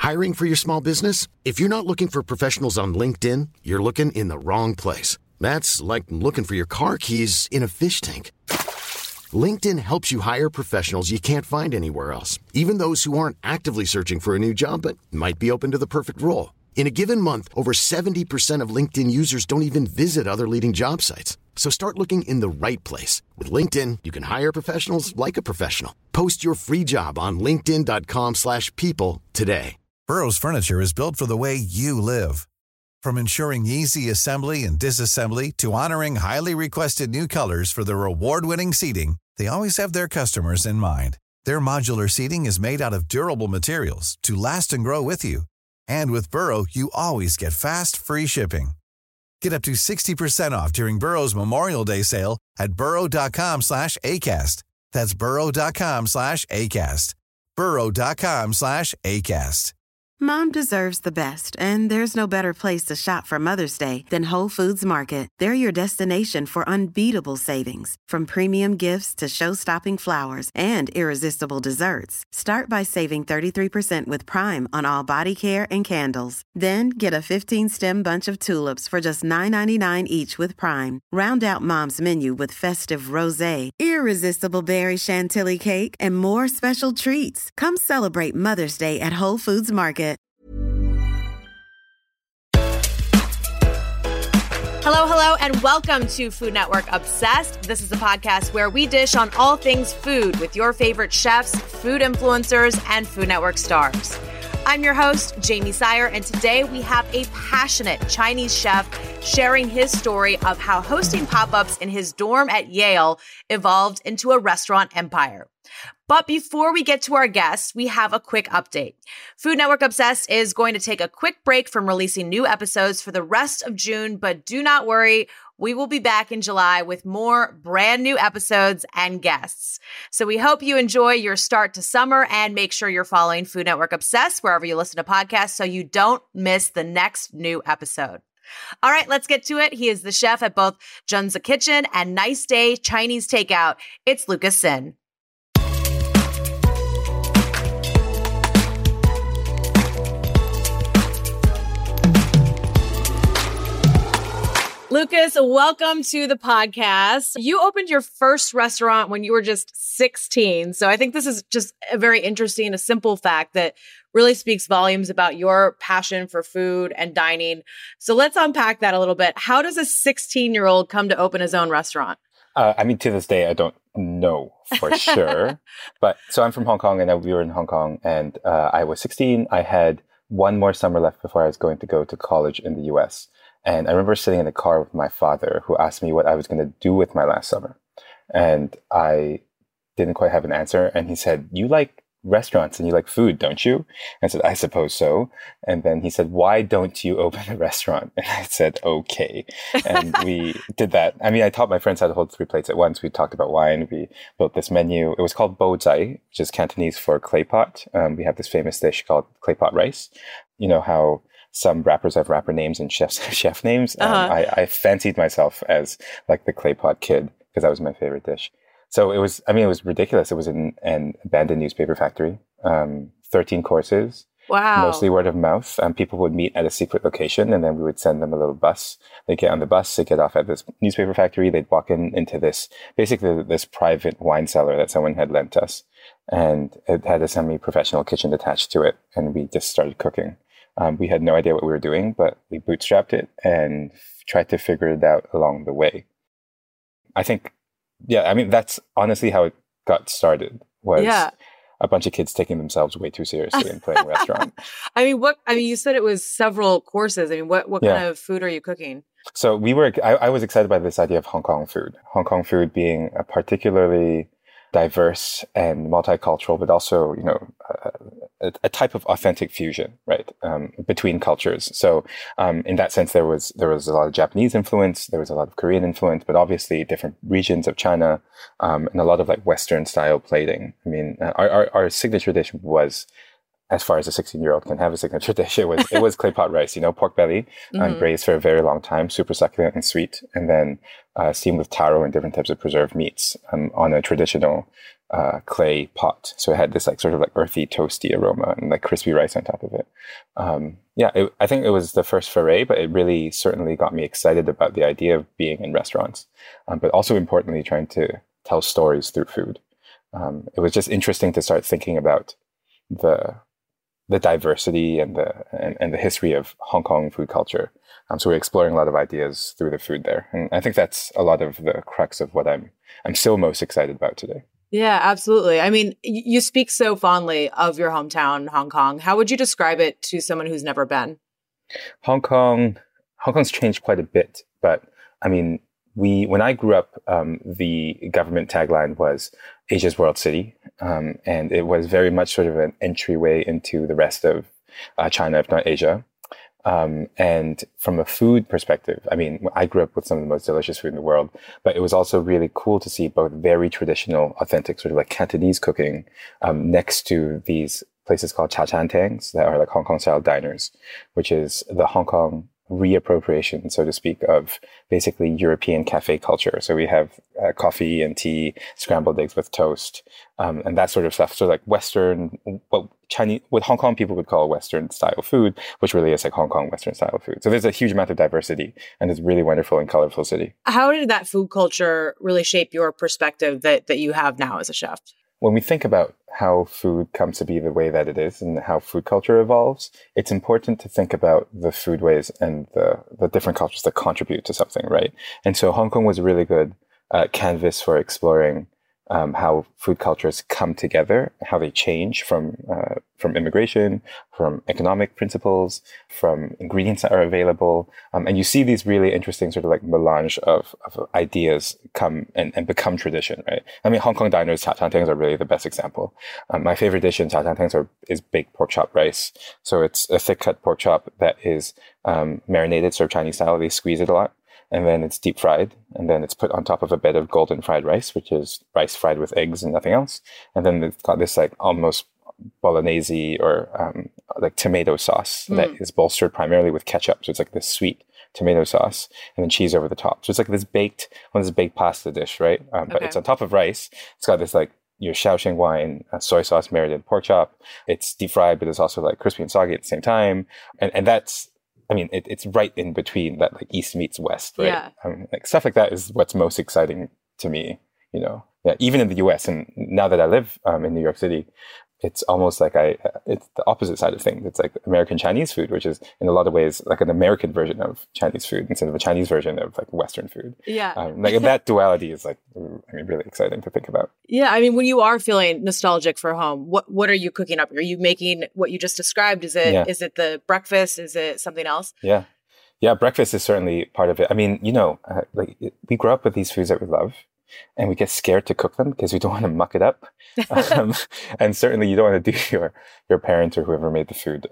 Hiring for your small business? If you're not looking for professionals on LinkedIn, you're looking in the wrong place. That's like looking for your car keys in a fish tank. LinkedIn helps you hire professionals you can't find anywhere else, even those who aren't actively searching for a new job but might be open to the perfect role. In a given month, over 70% of LinkedIn users don't even visit other leading job sites. So start looking in the right place. With LinkedIn, you can hire professionals like a professional. Post your free job on linkedin.com/people today. Burrow's furniture is built for the way you live. From ensuring easy assembly and disassembly to honoring highly requested new colors for their award-winning seating, they always have their customers in mind. Their modular seating is made out of durable materials to last and grow with you. And with Burrow, you always get fast, free shipping. Get up to 60% off during Burrow's Memorial Day sale at burrow.com/ACAST. That's burrow.com/ACAST. burrow.com/ACAST. Mom deserves the best, and there's no better place to shop for Mother's Day than Whole Foods Market. They're your destination for unbeatable savings, from premium gifts to show-stopping flowers and irresistible desserts. Start by saving 33% with Prime on all body care and candles. Then get a 15-stem bunch of tulips for just $9.99 each with Prime. Round out Mom's menu with festive rosé, irresistible berry chantilly cake, and more special treats. Come celebrate Mother's Day at Whole Foods Market. Hello, and welcome to Food Network Obsessed. This is a podcast where we dish on all things food with your favorite chefs, food influencers, and Food Network stars. I'm your host, Jamie Sire, and today we have a passionate Chinese chef sharing his story of how hosting pop-ups in his dorm at Yale evolved into a restaurant empire. But before we get to our guests, we have a quick update. Food Network Obsessed is going to take a quick break from releasing new episodes for the rest of June, but do not worry, we will be back in July with more brand new episodes and guests. So we hope you enjoy your start to summer, and make sure you're following Food Network Obsessed wherever you listen to podcasts so you don't miss the next new episode. All right, let's get to it. He is the chef at both Junzi Kitchen and Nice Day Chinese Takeout. It's Lucas Sin. Lucas, welcome to the podcast. You opened your first restaurant when you were just 16. So I think this is just a very interesting, a simple fact that really speaks volumes about your passion for food and dining. So let's unpack that a little bit. How does a 16-year-old come to open his own restaurant? To this day, I don't know for sure. But so I'm from Hong Kong, and we were in Hong Kong, and I was 16. I had one more summer left before I was going to go to college in the US. And I remember sitting in the car with my father, who asked me what I was going to do with my last summer. And I didn't quite have an answer. And he said, "You like restaurants and you like food, don't you?" I said, "I suppose so." And then he said, "Why don't you open a restaurant?" And I said, "Okay." And we did that. I mean, I taught my friends how to hold 3 plates at once. We talked about wine. We built this menu. It was called bo zai, which is Cantonese for clay pot. We have this famous dish called clay pot rice. You know how some rappers have rapper names and chefs have chef names. I fancied myself as like the clay pot kid because that was my favorite dish. So it was ridiculous. It was an abandoned newspaper factory, 13 courses, Wow. Mostly word of mouth. People would meet at a secret location, and then we would send them a little bus. They'd get on the bus, they'd get off at this newspaper factory, they'd walk into this private wine cellar that someone had lent us. And it had a semi-professional kitchen attached to it, and we just started cooking. We had no idea what we were doing, but we bootstrapped it and tried to figure it out along the way. I think, that's honestly how it got started, was a bunch of kids taking themselves way too seriously and playing restaurant. You said it was several courses. What kind of food are you cooking? So I was excited by this idea of Hong Kong food. Hong Kong food being a particularly diverse and multicultural, but also, a type of authentic fusion, right, between cultures. So in that sense, there was a lot of Japanese influence, there was a lot of Korean influence, but obviously different regions of China, and a lot of like Western style plating. Our signature dish was as far as a 16-year-old can have a signature dish, it was clay pot rice, pork belly, braised for a very long time, super succulent and sweet, and then steamed with taro and different types of preserved meats on a traditional clay pot. So it had this sort of earthy, toasty aroma and crispy rice on top of it. I think it was the first foray, but it really certainly got me excited about the idea of being in restaurants, but also importantly, trying to tell stories through food. It was just interesting to start thinking about the diversity and the history of Hong Kong food culture. So we're exploring a lot of ideas through the food there. And I think that's a lot of the crux of what I'm still most excited about today. Yeah, absolutely. I mean, you speak so fondly of your hometown, Hong Kong. How would you describe it to someone who's never been? Hong Kong's changed quite a bit, but I mean, when I grew up, the government tagline was Asia's World City. And it was very much sort of an entryway into the rest of China, if not Asia. And from a food perspective, I mean, I grew up with some of the most delicious food in the world, but it was also really cool to see both very traditional, authentic, sort of Cantonese cooking next to these places called cha chan tangs that are Hong Kong style diners, which is the Hong Kong reappropriation, so to speak, of basically European cafe culture. So we have coffee and tea, scrambled eggs with toast, and that sort of stuff. So Western, what Hong Kong people would call Western style food, which really is Hong Kong Western style food. So there's a huge amount of diversity, and it's a really wonderful and colorful city. How did that food culture really shape your perspective that you have now as a chef? When we think about how food comes to be the way that it is and how food culture evolves, it's important to think about the foodways and the different cultures that contribute to something, right? And so Hong Kong was a really good canvas for exploring how food cultures come together, how they change from immigration, from economic principles, from ingredients that are available. And you see these really interesting sort of melange of ideas come and become tradition, right? I mean, Hong Kong diners, cha chan tangs are really the best example. My favorite dish in cha chan tangs is baked pork chop rice. So it's a thick cut pork chop that is marinated sort of Chinese style. They squeeze it a lot. And then it's deep fried, and then it's put on top of a bed of golden fried rice, which is rice fried with eggs and nothing else. And then it's got this almost bolognese or tomato sauce that is bolstered primarily with ketchup. So it's this sweet tomato sauce and then cheese over the top. So it's this baked pasta dish, right? But it's on top of rice. It's got this your Shaoxing wine, soy sauce marinated pork chop. It's deep fried, but it's also crispy and soggy at the same time. And that's, I mean, it's right in between that East meets West, right? Yeah. Stuff like that is what's most exciting to me, Yeah, even in the US. And now that I live in New York City, it's almost it's the opposite side of things. It's American Chinese food, which is in a lot of ways an American version of Chinese food instead of a Chinese version of Western food. Yeah. That duality is really exciting to think about. Yeah. I mean, when you are feeling nostalgic for home, what are you cooking up? Are you making what you just described? Is it the breakfast? Is it something else? Yeah. Yeah. Breakfast is certainly part of it. I mean, we grow up with these foods that we love. And we get scared to cook them because we don't want to muck it up. And certainly you don't want to do your parents or whoever made the food.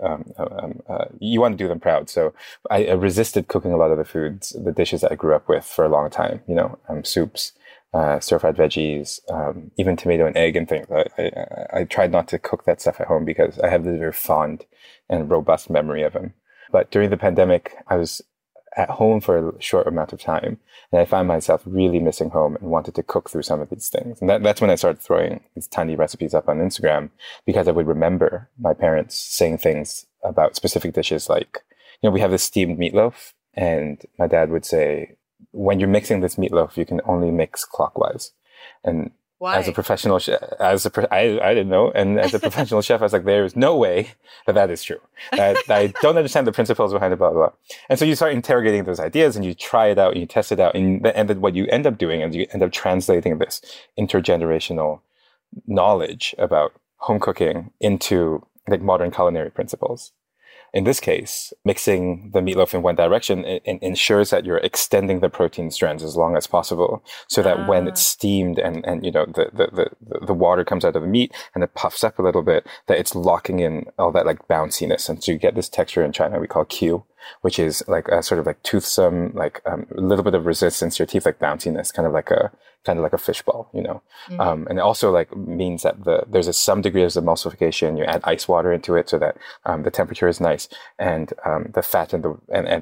You want to do them proud. So I resisted cooking a lot of the dishes that I grew up with for a long time, soups, stir-fried veggies, even tomato and egg and things. I tried not to cook that stuff at home because I have this very fond and robust memory of them. But during the pandemic, I was at home for a short amount of time. And I found myself really missing home and wanted to cook through some of these things. And that's when I started throwing these tiny recipes up on Instagram, because I would remember my parents saying things about specific dishes we have this steamed meatloaf, and my dad would say, when you're mixing this meatloaf, you can only mix clockwise. And why? As a professional chef, I didn't know. And as a professional chef, I was there is no way that is true. I don't understand the principles behind it, blah, blah, blah. And so you start interrogating those ideas and you try it out and you test it out. And then what you end up doing is you end up translating this intergenerational knowledge about home cooking into modern culinary principles. In this case, mixing the meatloaf in one direction ensures that you're extending the protein strands as long as possible, so that when it's steamed and the water comes out of the meat and it puffs up a little bit, that it's locking in all that bounciness, and so you get this texture in China we call Q, which is like a sort of like toothsome, like a little bit of resistance to your teeth, like bounciness, kind of like a fishball, you know. And it also like means that there's some degree of emulsification. You add ice water into it so that the temperature is nice, and the fat and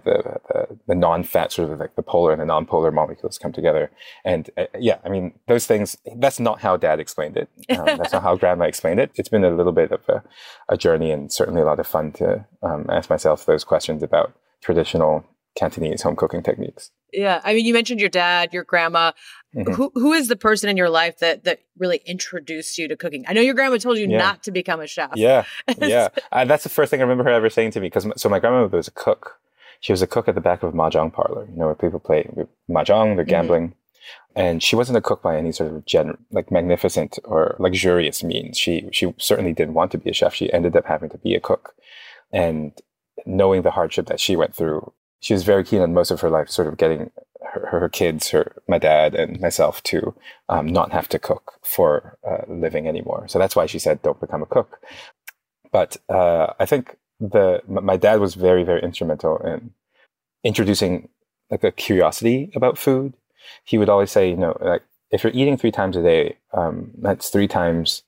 the non-fat, sort of like the polar and the non-polar molecules come together. And I mean, those things, that's not how Dad explained it. That's not how Grandma explained it. It's been a little bit of a journey, and certainly a lot of fun to ask myself those questions about traditional Cantonese home cooking techniques. Yeah. I mean, you mentioned your dad, your grandma. Who is the person in your life that really introduced you to cooking? I know your grandma told you not to become a chef. Yeah. That's the first thing I remember her ever saying to me. So my grandma was a cook. She was a cook at the back of a mahjong parlor, you know, where people play mahjong, they're gambling. And she wasn't a cook by any sort of like magnificent or luxurious means. She certainly didn't want to be a chef. She ended up having to be a cook. And knowing the hardship that she went through, she was very keen on most of her life sort of getting her kids, my dad and myself to not have to cook for a living anymore. So that's why she said, don't become a cook. But I think my dad was very, very instrumental in introducing like a curiosity about food. He would always say, you know, like if you're eating 3 times a day, that's 3 times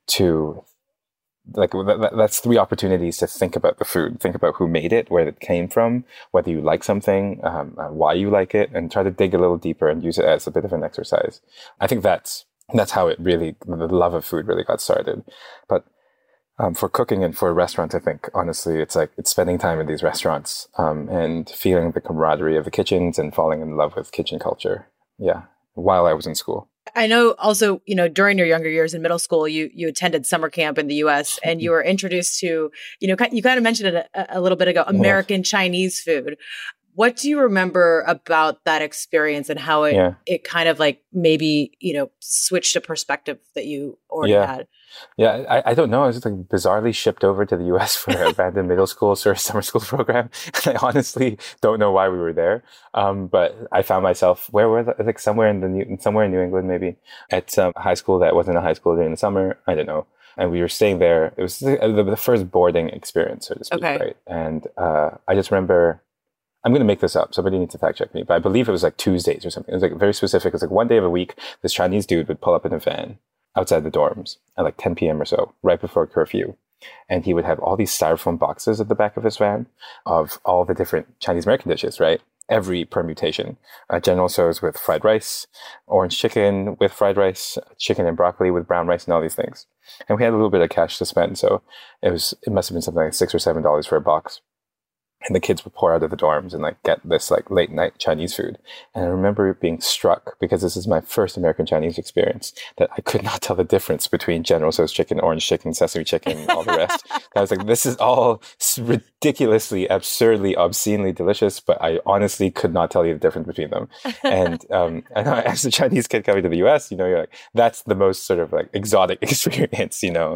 to like that's 3 opportunities to think about the food, think about who made it, where it came from, whether you like something, why you like it, and try to dig a little deeper and use it as a bit of an exercise. I think that's how it really, the love of food really got started. But for cooking and for restaurants, I think honestly, it's spending time in these restaurants and feeling the camaraderie of the kitchens and falling in love with kitchen culture. Yeah, while I was in school. I know also, you know, during your younger years in middle school, you attended summer camp in the US and you were introduced to, you know, you kind of mentioned it a little bit ago, American Chinese food. What do you remember about that experience and how it kind of like maybe, you know, switched a perspective that you already had? Yeah, I don't know. I was just like bizarrely shipped over to the US for a random middle school sort of summer school program. I honestly don't know why we were there. But I found myself like somewhere in New England, maybe at some high school that wasn't a high school during the summer. I don't know. And we were staying there. It was the first boarding experience, so to speak, right? And I just remember, I'm going to make this up. Somebody needs to fact check me, but I believe it was like Tuesdays or something. It was like very specific. It was like one day of a week, this Chinese dude would pull up in a van outside the dorms at like 10 p.m. or so, right before curfew. And he would have all these styrofoam boxes at the back of his van of all the different Chinese American dishes, right? Every permutation. General Tso's with fried rice, orange chicken with fried rice, chicken and broccoli with brown rice, and all these things. And we had a little bit of cash to spend, so it must have been something like $6 or $7 for a box. And the kids would pour out of the dorms and like get this like late night Chinese food. And I remember being struck, because this is my first American Chinese experience, that I could not tell the difference between General Tso's chicken, orange chicken, sesame chicken, all the rest. I was like, this is all ridiculously, absurdly, obscenely delicious, but I honestly could not tell you the difference between them. And I know as a Chinese kid coming to the US, you know, you're like, that's the most sort of like exotic experience, you know.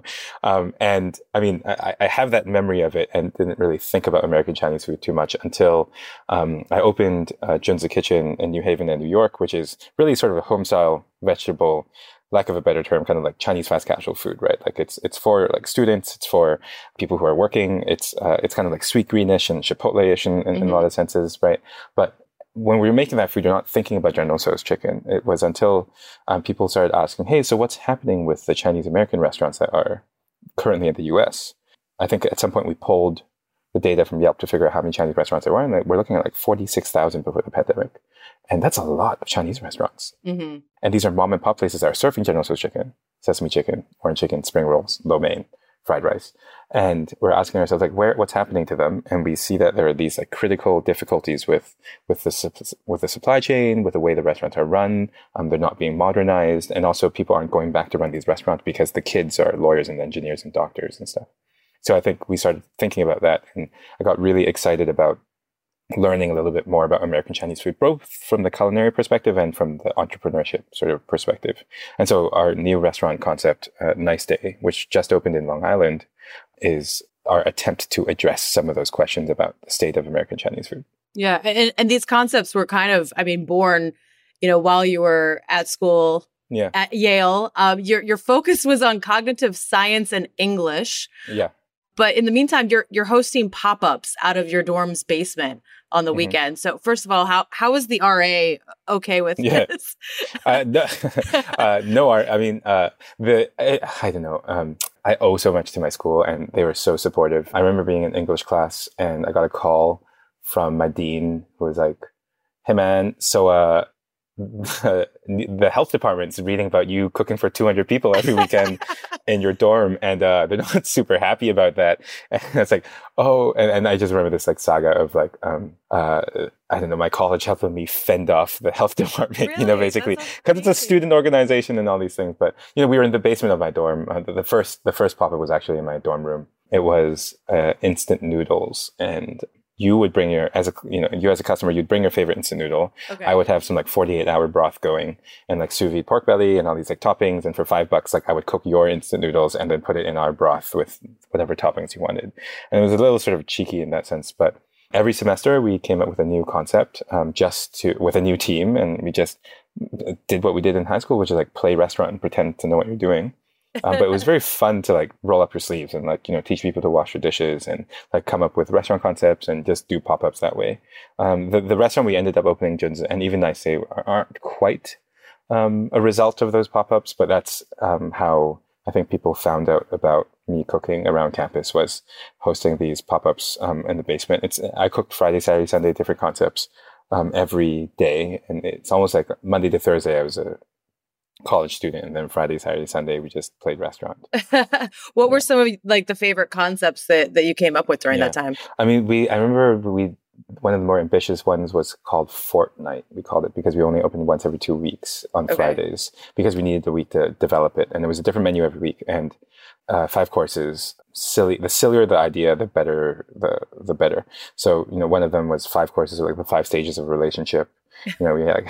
And I mean, I have that memory of it and didn't really think about American Chinese food too much until I opened Junzi Kitchen in New Haven and New York, which is really sort of a home style vegetable, lack of a better term, kind of like Chinese fast casual food, right? Like it's for like students, it's for people who are working, it's kind of like sweet greenish and Chipotle-ish in a lot of senses, right? But when we were making that food, you're not thinking about General Tso's chicken. It was until people started asking, hey, so what's happening with the Chinese American restaurants that are currently in the US? I think at some point we pulled the data from Yelp to figure out how many Chinese restaurants there were. And we're looking at like 46,000 before the pandemic. And that's a lot of Chinese restaurants. And these are mom and pop places that are serving General Tso's chicken, sesame chicken, orange chicken, spring rolls, lo mein, fried rice. And we're asking ourselves, like, what's happening to them? And we see that there are these like critical difficulties with the supply chain, with the way the restaurants are run. They're not being modernized. And also people aren't going back to run these restaurants because the kids are lawyers and engineers and doctors and stuff. So I think we started thinking about that, and I got really excited about learning a little bit more about American Chinese food, both from the culinary perspective and from the entrepreneurship sort of perspective. And so our new restaurant concept, Nice Day, which just opened in Long Island, is our attempt to address some of those questions about the state of American Chinese food. Yeah. And these concepts were kind of, born, while you were at school. Yeah. At Yale. Your focus was on cognitive science and English. Yeah. But in the meantime, you're hosting pop-ups out of your dorm's basement on the weekend. So first of all, how is the RA okay with this? No, I mean, I don't know. I owe so much to my school, and they were so supportive. I remember being in English class, and I got a call from my dean who was like, "Hey, man, so the health department's reading about you cooking for 200 people every weekend in your dorm, and they're not super happy about that." And it's like, oh, and I just remember this like saga of like, I don't know, my college helping me fend off the health department, Really? basically, because it's a student organization and all these things. But, we were in the basement of my dorm. The first pop-up was actually in my dorm room. It was instant noodles, and you would bring you as a customer, you'd bring your favorite instant noodle. Okay. I would have some like 48-hour broth going and like sous vide pork belly and all these like toppings. And for $5, like I would cook your instant noodles and then put it in our broth with whatever toppings you wanted. And it was a little sort of cheeky in that sense. But every semester we came up with a new concept, with a new team. And we just did what we did in high school, which is like play restaurant and pretend to know what you're doing. But it was very fun to like roll up your sleeves and like, teach people to wash your dishes and like come up with restaurant concepts and just do pop-ups that way. The restaurant we ended up opening, Jun's, and even I say aren't quite a result of those pop-ups, but that's how I think people found out about me cooking around campus, was hosting these pop-ups in the basement. I cooked Friday, Saturday, Sunday, different concepts every day. And it's almost like Monday to Thursday I was a college student, and then Friday, Saturday, Sunday we just played restaurant. What were some of like the favorite concepts that you came up with during that time? I mean, I remember one of the more ambitious ones was called Fortnight. We called it because we only opened once every 2 weeks on Fridays, because we needed a week to develop it, and it was a different menu every week, and 5 courses. The sillier the idea, the better the better. So one of them was 5 courses, like the 5 stages of a relationship. We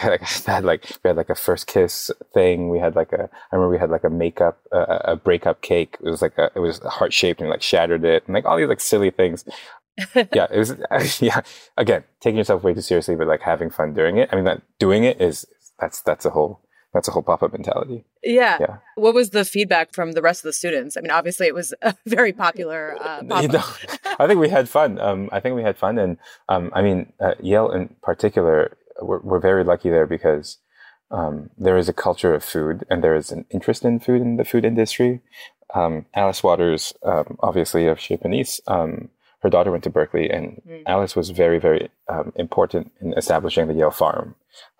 had like a first kiss thing. I remember we had like a makeup, a breakup cake. It was heart shaped and like shattered it, and like all these like silly things. It was again, taking yourself way too seriously, but like having fun doing it. I mean, that doing it that's a whole pop-up mentality. Yeah. What was the feedback from the rest of the students? I mean, obviously it was a very popular pop-up. I think we had fun. And I mean, Yale in particular, we're very lucky there because there is a culture of food, and there is an interest in food in the food industry. Alice Waters, obviously of Chez Panisse, her daughter went to Berkeley, and Alice was very, very important in establishing the Yale Farm.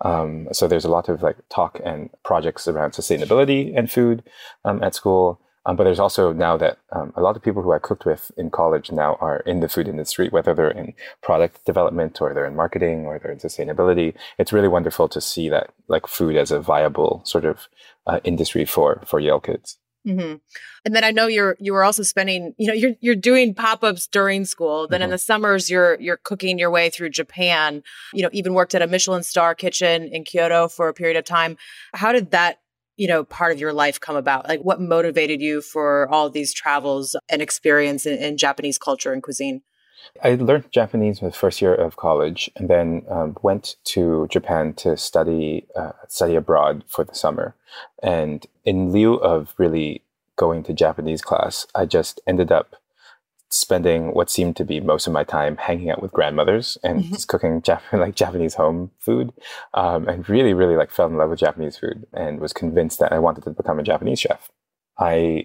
So there's a lot of like talk and projects around sustainability and food at school. But there's also now that a lot of people who I cooked with in college now are in the food industry, whether they're in product development or they're in marketing or they're in sustainability. It's really wonderful to see that like food as a viable sort of industry for Yale kids. Mm-hmm. And then I know you were also spending, you're doing pop-ups during school. Then in the summers, you're cooking your way through Japan. Even worked at a Michelin star kitchen in Kyoto for a period of time. How did that part of your life come about? Like, what motivated you for all of these travels and experience in Japanese culture and cuisine? I learned Japanese in the first year of college, and then went to Japan to study abroad for the summer. And in lieu of really going to Japanese class, I just ended up spending what seemed to be most of my time hanging out with grandmothers and just cooking Japanese home food, and really, really like fell in love with Japanese food and was convinced that I wanted to become a Japanese chef. I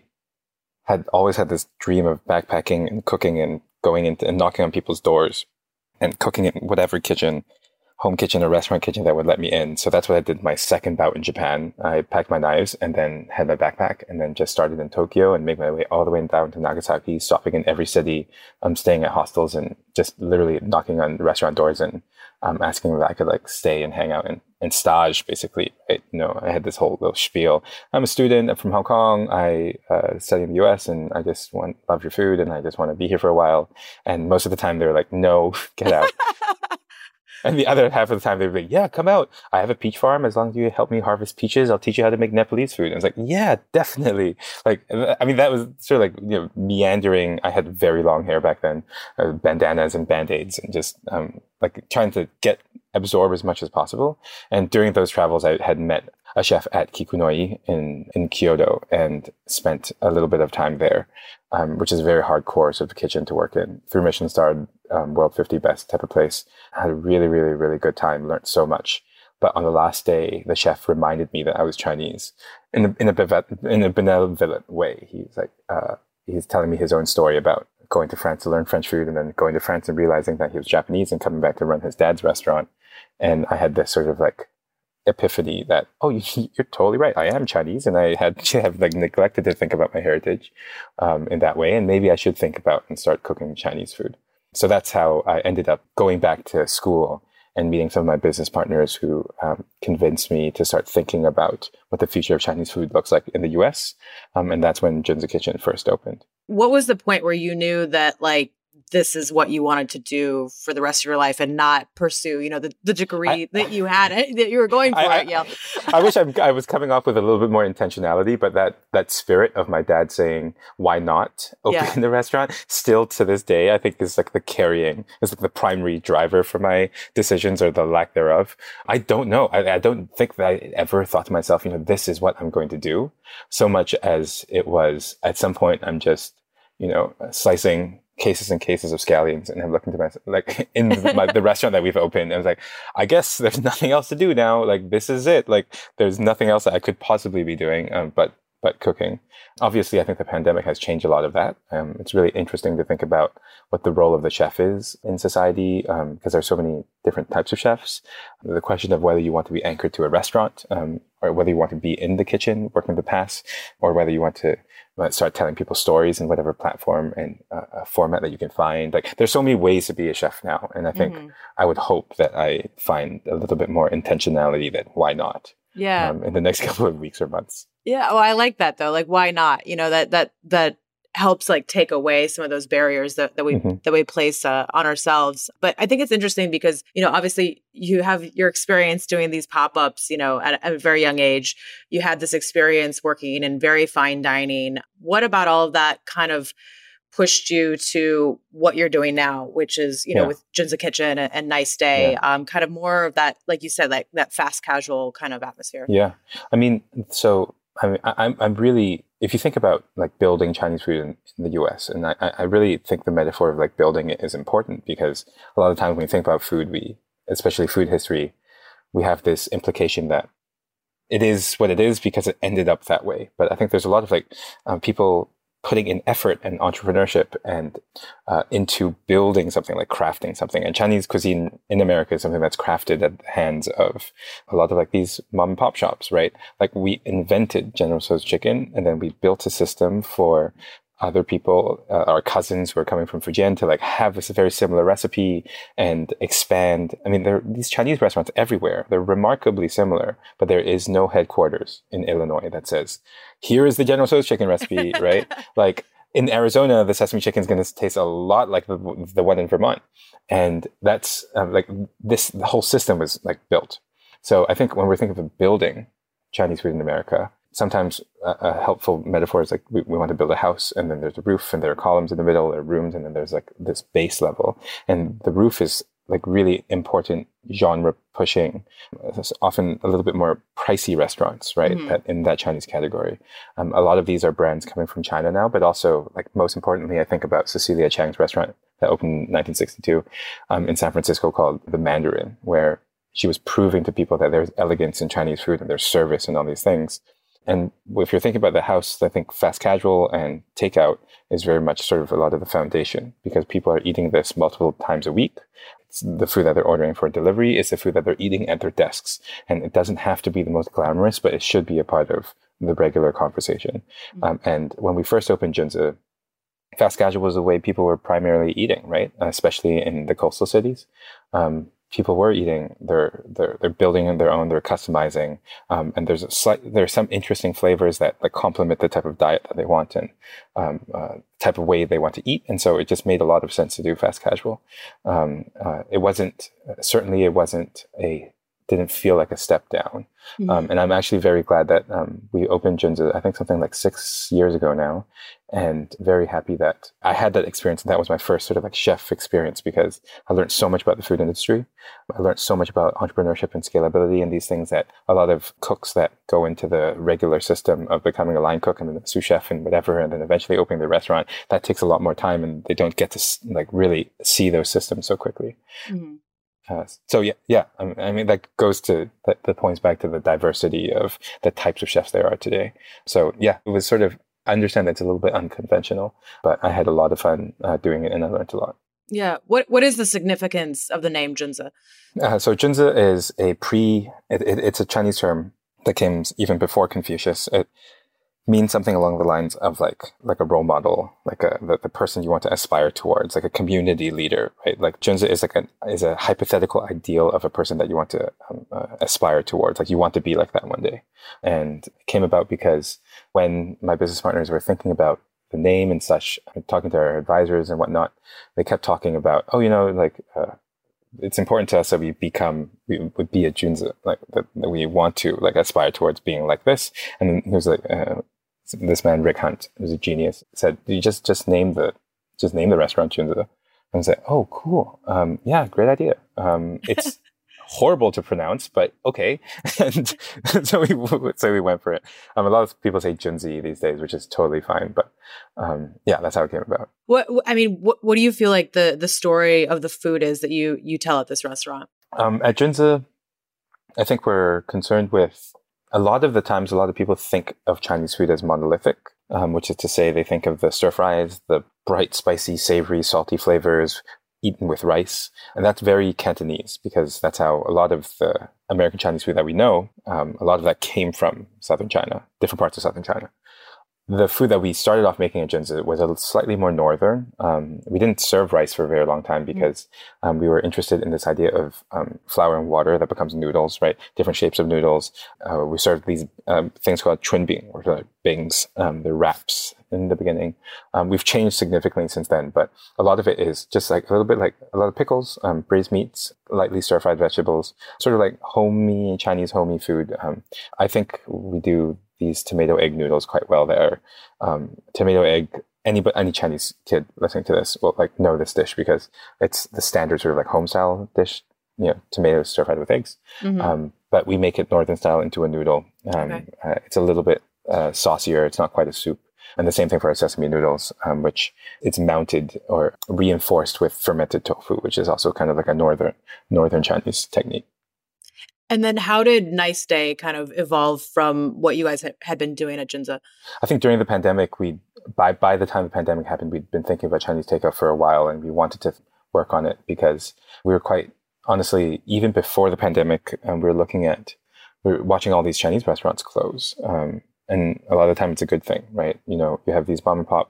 had always had this dream of backpacking and cooking and going into and knocking on people's doors and cooking in whatever kitchen, home kitchen or restaurant kitchen that would let me in. So that's what I did my second bout in Japan. I packed my knives and then had my backpack, and then just started in Tokyo and made my way all the way down to Nagasaki, stopping in every city, staying at hostels and just literally knocking on restaurant doors and asking if I could like stay and hang out and stage basically. Right? I had this whole little spiel. I'm a student. I'm from Hong Kong. I study in the US, and I just love your food, and I just want to be here for a while. And most of the time they're like, no, get out. And the other half of the time they'd be like, yeah, come out. I have a peach farm. As long as you help me harvest peaches, I'll teach you how to make Nepalese food. And I was like, yeah, definitely. Like, I mean, that was sort of like, meandering. I had very long hair back then, bandanas and Band-Aids, and just like trying to absorb as much as possible. And during those travels, I had met a chef at Kikunoi in Kyoto and spent a little bit of time there, which is a very hardcore sort of kitchen to work in. 3 Michelin starred, World 50 Best type of place. I had a really, really, really good time, learned so much. But on the last day, the chef reminded me that I was Chinese in a benevolent way. He's telling me his own story about going to France to learn French food and then going to France and realizing that he was Japanese and coming back to run his dad's restaurant. And I had this sort of like epiphany that, oh, you're totally right. I am Chinese, and I have like neglected to think about my heritage in that way. And maybe I should think about and start cooking Chinese food. So that's how I ended up going back to school and meeting some of my business partners who convinced me to start thinking about what the future of Chinese food looks like in the US. And that's when Junzi Kitchen first opened. What was the point where you knew that like this is what you wanted to do for the rest of your life and not pursue, the degree that you had, that you were going for at Yale? I wish I was coming off with a little bit more intentionality, but that spirit of my dad saying, why not open the restaurant, still to this day, I think is like the primary driver for my decisions or the lack thereof. I don't know. I don't think that I ever thought to myself, this is what I'm going to do, so much as it was at some point I'm just, slicing cases and cases of scallions, and I'm looking to myself, like in the restaurant that we've opened, I was like, I guess there's nothing else to do now. Like, this is it. Like, there's nothing else that I could possibly be doing, but cooking. Obviously, I think the pandemic has changed a lot of that. It's really interesting to think about what the role of the chef is in society, because there's so many different types of chefs. The question of whether you want to be anchored to a restaurant, or whether you want to be in the kitchen working the pass, or whether you want to start telling people stories in whatever platform and format that you can find. Like, there's so many ways to be a chef now. And I think I would hope that I find a little bit more intentionality that why not? Yeah. In the next couple of weeks or months. Yeah. Oh, I like that though. Like, why not? That helps like take away some of those barriers that we place on ourselves. But I think it's interesting because, obviously you have your experience doing these pop-ups, at a very young age. You had this experience working in very fine dining. What about all of that kind of pushed you to what you're doing now, which is, with Junzi Kitchen and Nice Day, kind of more of that, like you said, like that fast casual kind of atmosphere? Yeah. I'm really, if you think about like building Chinese food in the US, and I really think the metaphor of like building it is important, because a lot of times when we think about food, especially food history, we have this implication that it is what it is because it ended up that way. But I think there's a lot of like people putting in effort and entrepreneurship and into building something, like crafting something. And Chinese cuisine in America is something that's crafted at the hands of a lot of like these mom and pop shops, right? Like, we invented General Tso's chicken, and then we built a system for other people, our cousins who are coming from Fujian, to like have this very similar recipe and expand. I mean, there are these Chinese restaurants everywhere. They're remarkably similar, but there is no headquarters in Illinois that says, here is the General Tso's chicken recipe, right? Like, in Arizona, the sesame chicken is going to taste a lot like the one in Vermont. And that's the whole system was like built. So I think when we're thinking of building Chinese food in America, sometimes a helpful metaphor is like we want to build a house, and then there's a roof, and there are columns in the middle, there are rooms, and then there's like this base level. And the roof is like really important genre pushing, often a little bit more pricey restaurants, right? That in that Chinese category. A lot of these are brands coming from China now, but also, like, most importantly, I think about Cecilia Chang's restaurant that opened in 1962 in San Francisco called The Mandarin, where she was proving to people that there's elegance in Chinese food and there's service and all these things. And if you're thinking about the house, I think fast casual and takeout is very much sort of a lot of the foundation, because people are eating this multiple times a week. It's the food that they're ordering for delivery. It's the food that they're eating at their desks. And it doesn't have to be the most glamorous, but it should be a part of the regular conversation. And when we first opened Junzi, fast casual was the way people were primarily eating, right? Especially in the coastal cities. People were eating, they're building on their own, they're customizing, and there's some interesting flavors that like complement the type of diet that they want and type of way they want to eat. And so it just made a lot of sense to do fast casual. It wasn't a didn't feel like a step down. And I'm actually very glad that we opened Junzi, I think something like 6 years ago now, and very happy that I had that experience. And that was my first sort of like chef experience, because I learned so much about the food industry. I learned so much about entrepreneurship and scalability and these things that a lot of cooks that go into the regular system of becoming a line cook and then a sous chef and whatever, and then eventually opening the restaurant, that takes a lot more time, and they don't get to like really see those systems so quickly. So yeah. I mean, that goes to that points back to the diversity of the types of chefs there are today. So yeah, it was sort of, I understand that it's a little bit unconventional, but I had a lot of fun doing it, and I learned a lot. Yeah. What is the significance of the name Junzi? So Junzi is it's a Chinese term that came even before Confucius. It means something along the lines of like a role model, like the person you want to aspire towards, like a community leader, right? Like Junzi is a hypothetical ideal of a person that you want to aspire towards. Like you want to be like that one day. And it came about because when my business partners were thinking about the name and such, talking to our advisors and whatnot, they kept talking about, it's important to us that we would be a Junzi, like that we want to like aspire towards being like this. And then he was like, this man Rick Hunt, who's a genius, said, "You just name the restaurant Junzi." And I said, "Oh, cool. Yeah, great idea. It's horrible to pronounce, but okay." And so we went for it. A lot of people say Junzi these days, which is totally fine. But yeah, that's how it came about. What do you feel like the story of the food is that you tell at this restaurant? At Junzi, I think we're concerned with, a lot of the times, a lot of people think of Chinese food as monolithic, which is to say they think of the stir fries, the bright, spicy, savory, salty flavors eaten with rice. And that's very Cantonese, because that's how a lot of the American Chinese food that we know, a lot of that came from southern China, different parts of southern China. The food that we started off making at Junzi was a slightly more northern. We didn't serve rice for a very long time because we were interested in this idea of flour and water that becomes noodles, right? Different shapes of noodles. We served these things called chunbing, or like bings, the wraps in the beginning. We've changed significantly since then, but a lot of it is just like a little bit like a lot of pickles, braised meats, lightly stir-fried vegetables, sort of like Chinese homey food. I think we do these tomato egg noodles quite well there. Tomato egg, any Chinese kid listening to this will like know this dish, because it's the standard sort of like home style dish, tomatoes stir fried with eggs. But we make it northern style into a noodle. It's a little bit saucier. It's not quite a soup. And the same thing for our sesame noodles, which it's mounted or reinforced with fermented tofu, which is also kind of like a northern Chinese technique. And then how did Nice Day kind of evolve from what you guys had been doing at Junzi? I think during the pandemic, by the time the pandemic happened, we'd been thinking about Chinese takeout for a while, and we wanted to work on it because we were quite, honestly, even before the pandemic, we were watching all these Chinese restaurants close. And a lot of the time it's a good thing, right? You have these mom and pop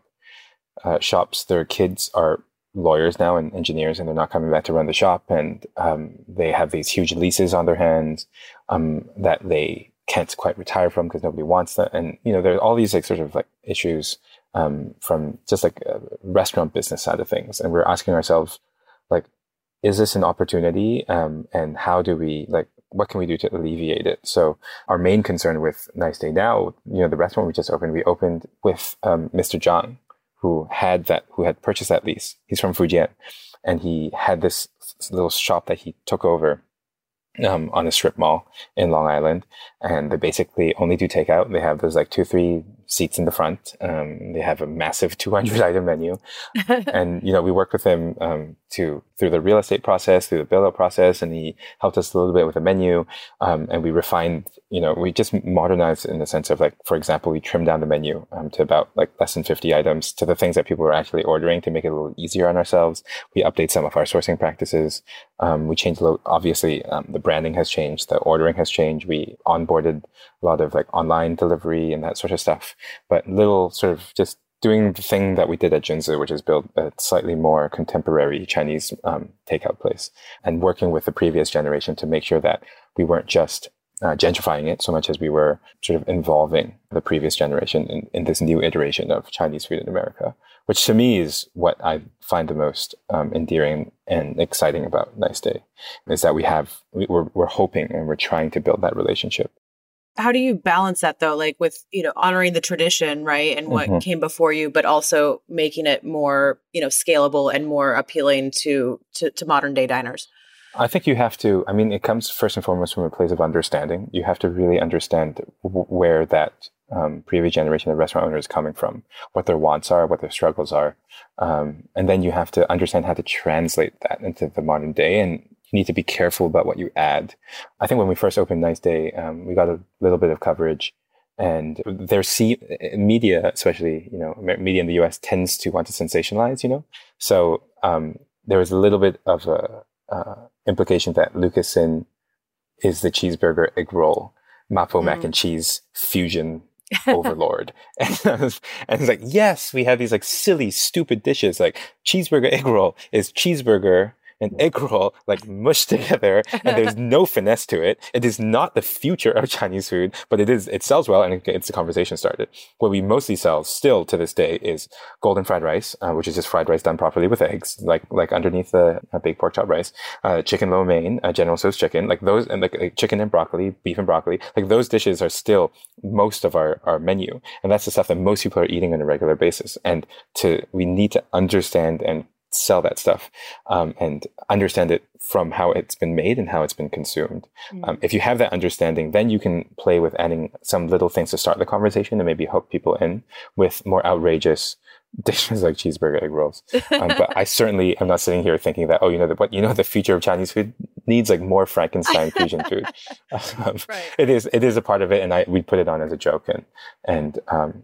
shops, their kids are lawyers now and engineers, and they're not coming back to run the shop, and they have these huge leases on their hands that they can't quite retire from because nobody wants that. And there are all these like sort of like issues from just like a restaurant business side of things, and we're asking ourselves, like, is this an opportunity, and how do we what can we do to alleviate it? So our main concern with Nice Day now, the restaurant we just opened, we opened with Mr. Zhang, who had purchased that lease. He's from Fujian, and he had this little shop that he took over on a strip mall in Long Island, and they basically only do takeout. They have those like 2-3 seats in the front. They have a massive 200 item menu, and we worked with him through the real estate process, through the build out process, and he helped us a little bit with the menu, and we refined. We just modernized in the sense of like, for example, we trimmed down the menu to about like less than 50 items to the things that people were actually ordering to make it a little easier on ourselves. We update some of our sourcing practices. We changed a little. Obviously, the branding has changed, the ordering has changed. We onboarded a lot of like online delivery and that sort of stuff. But little sort of just doing the thing that we did at Junzi, which is build a slightly more contemporary Chinese takeout place, and working with the previous generation to make sure that we weren't just gentrifying it so much as we were sort of involving the previous generation in this new iteration of Chinese food in America, which to me is what I find the most endearing and exciting about Nice Day, is that we're hoping and we're trying to build that relationship. How do you balance that though? Like with, honoring the tradition, right? And what came before you, but also making it more, scalable and more appealing to modern day diners? I think you have to, it comes first and foremost from a place of understanding. You have to really understand where that previous generation of restaurant owners is coming from, what their wants are, what their struggles are. And then you have to understand how to translate that into the modern day, and you need to be careful about what you add. I think when we first opened Nice Day, we got a little bit of coverage, and media, especially, media in the US tends to want to sensationalize, So there was a little bit of a implication that Lucas Sin is the cheeseburger egg roll, mapo mac and cheese fusion overlord. And it's like, yes, we have these like silly, stupid dishes. Like cheeseburger egg roll is cheeseburger and egg roll like mushed together, and there's no finesse to it. It is not the future of Chinese food, but it sells well, and it's the conversation started. What we mostly sell still to this day is golden fried rice, which is just fried rice done properly with eggs, like underneath the baked pork chop rice, chicken lo mein, General Tso's chicken, like those, and like chicken and broccoli, beef and broccoli, like those dishes are still most of our menu, and that's the stuff that most people are eating on a regular basis. And we need to understand and sell that stuff and understand it from how it's been made and how it's been consumed. If you have that understanding, then you can play with adding some little things to start the conversation and maybe hook people in with more outrageous dishes like cheeseburger egg rolls. But I certainly am not sitting here thinking that, the future of Chinese food needs like more Frankenstein fusion food. Right. It is a part of it, and we put it on as a joke, and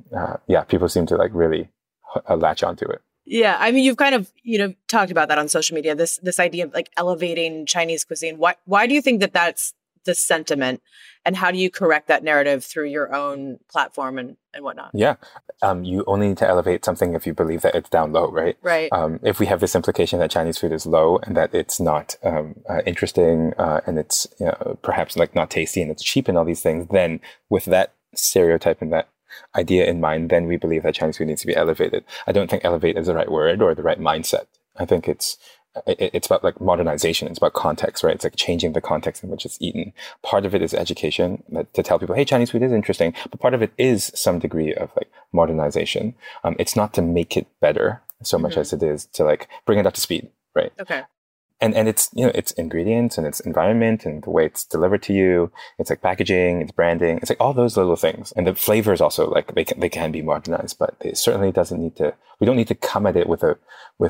people seem to like really latch onto it. Yeah, you've kind of talked about that on social media. This idea of like elevating Chinese cuisine. Why do you think that that's the sentiment, and how do you correct that narrative through your own platform and whatnot? Yeah, you only need to elevate something if you believe that it's down low, right? Right. If we have this implication that Chinese food is low and that it's not interesting and it's perhaps like not tasty and it's cheap and all these things, then with that stereotype and that idea in mind, then we believe that Chinese food needs to be elevated. I don't think elevate is the right word or the right mindset. I think it's about like modernization. It's about context, right? It's like changing the context in which it's eaten. Part of it is education, to tell people, hey, Chinese food is interesting, but part of it is some degree of like modernization. It's not to make it better so much as it is to like bring it up to speed, right? Okay. And it's, it's ingredients and it's environment and the way it's delivered to you. It's like packaging, it's branding. It's like all those little things. And the flavors also, like they can be modernized, but it certainly we don't need to come at it with a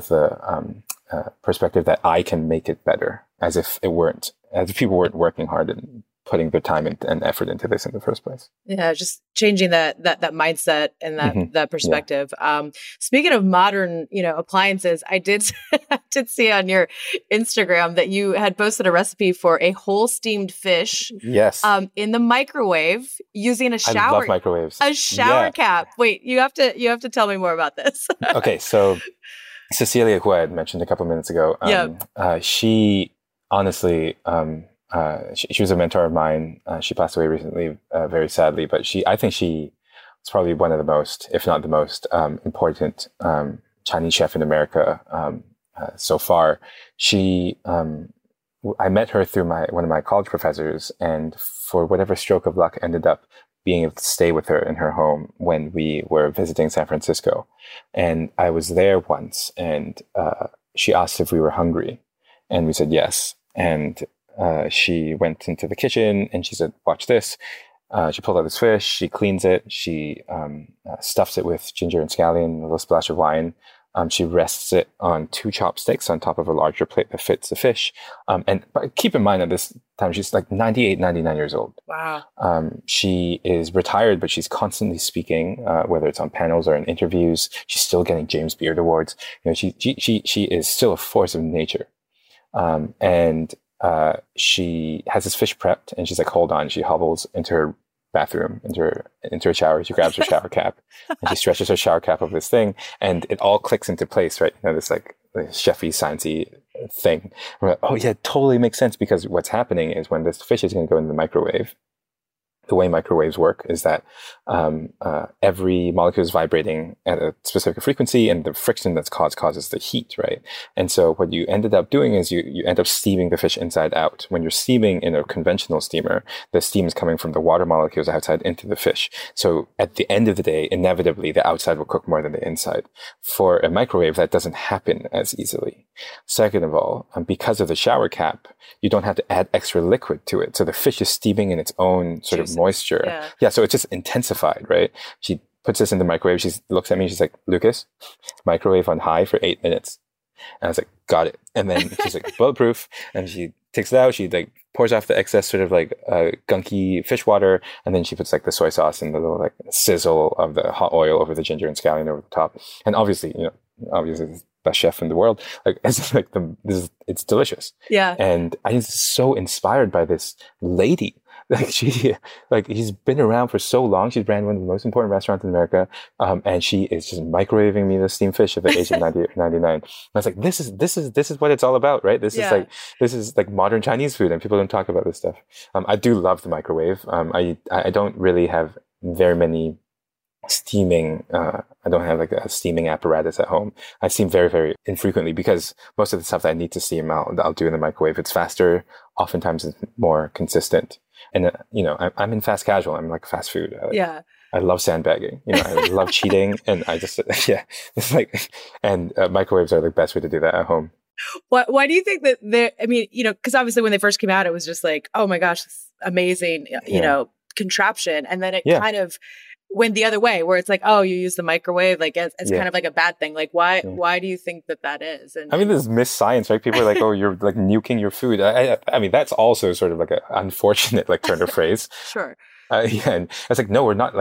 perspective that I can make it better, as if people weren't working hard and putting their time and effort into this in the first place. Yeah, just changing that mindset and that perspective. Yeah. Speaking of modern, appliances, I did see on your Instagram that you had posted a recipe for a whole steamed fish. Yes. In the microwave using a shower. I love microwaves. A shower cap. Wait, you have to tell me more about this. Okay, so Cecilia, who I had mentioned a couple of minutes ago, she honestly. She was a mentor of mine. She passed away recently, very sadly, but I think she was probably one of the most, if not the most, important Chinese chef in America so far. I met her through one of my college professors, and for whatever stroke of luck, ended up being able to stay with her in her home when we were visiting San Francisco. And I was there once, and she asked if we were hungry, and we said yes. And she went into the kitchen and she said, watch this. She pulled out this fish, she cleans it, she stuffs it with ginger and scallion, a little splash of wine. She rests it on 2 chopsticks on top of a larger plate that fits the fish. But keep in mind at this time, she's like 98, 99 years old. Wow. She is retired, but she's constantly speaking, whether it's on panels or in interviews. She's still getting James Beard Awards. She is still a force of nature. She has this fish prepped, and she's like, hold on. She hobbles into her bathroom, into her shower. She grabs her shower cap and she stretches her shower cap over this thing, and it all clicks into place, right? This like chefy, sciencey thing. We're like, oh yeah, it totally makes sense, because what's happening is when this fish is going to go in the microwave, the way microwaves work is that every molecule is vibrating at a specific frequency, and the friction that's caused causes the heat, right? And so what you ended up doing is you end up steaming the fish inside out. When you're steaming in a conventional steamer, the steam is coming from the water molecules outside into the fish. So at the end of the day, inevitably, the outside will cook more than the inside. For a microwave, that doesn't happen as easily. Second of all, because of the shower cap, you don't have to add extra liquid to it. So the fish is steaming in its own sort of moisture. Yeah, so it's just intensified, right? She puts this in the microwave. She looks at me. She's like, Lucas, microwave on high for 8 minutes. And I was like, got it. And then she's like, bulletproof. And she takes it out. She like pours off the excess sort of like gunky fish water. And then she puts like the soy sauce and the little like sizzle of the hot oil over the ginger and scallion over the top. And obviously, the best chef in the world. Like it's like it's delicious. Yeah. And I'm so inspired by this lady. Like he's been around for so long. She's ran one of the most important restaurants in America. And she is just microwaving me the steamed fish at the age of 90 or 99. And I was like, this is what it's all about, right? This is like modern Chinese food, and people don't talk about this stuff. I do love the microwave. I don't really have very many steaming. I don't have like a steaming apparatus at home. I steam very, very infrequently because most of the stuff that I need to steam, I'll do in the microwave. It's faster. Oftentimes it's more consistent. And, I'm in fast casual. I'm like fast food. I love sandbagging. I love cheating. And I just, it's like, and microwaves are the best way to do that at home. Why do you think that because obviously when they first came out, it was just like, oh my gosh, this amazing, contraption. And then it kind of went the other way where it's like, oh, you use the microwave like as kind of like a bad thing. Like why do you think that is? And this is myth science, right? People are like, oh, you're like nuking your food. I mean, that's also sort of like an unfortunate like turn of phrase. Sure. And it's like, no, we're not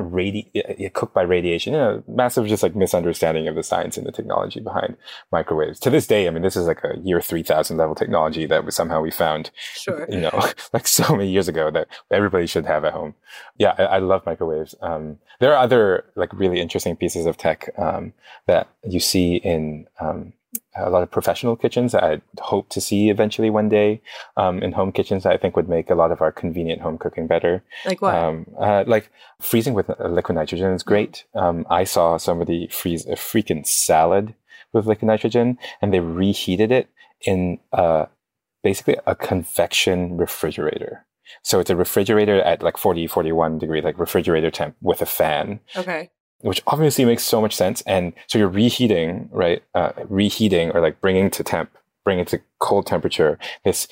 cooked by radiation. Massive just like misunderstanding of the science and the technology behind microwaves. To this day, this is like a year 3000 level technology that we found, sure, like so many years ago that everybody should have at home. Yeah, I love microwaves. There are other like really interesting pieces of tech that you see in a lot of professional kitchens that I hope to see eventually one day in home kitchens that I think would make a lot of our convenient home cooking better. Like what? Like freezing with liquid nitrogen is great. I saw somebody freeze a freaking salad with liquid nitrogen, and they reheated it in basically a convection refrigerator. So it's a refrigerator at like 40, 41 degree, like refrigerator temp with a fan. Okay. Which obviously makes so much sense. And so you're reheating, right? Reheating or like bringing to cold temperature this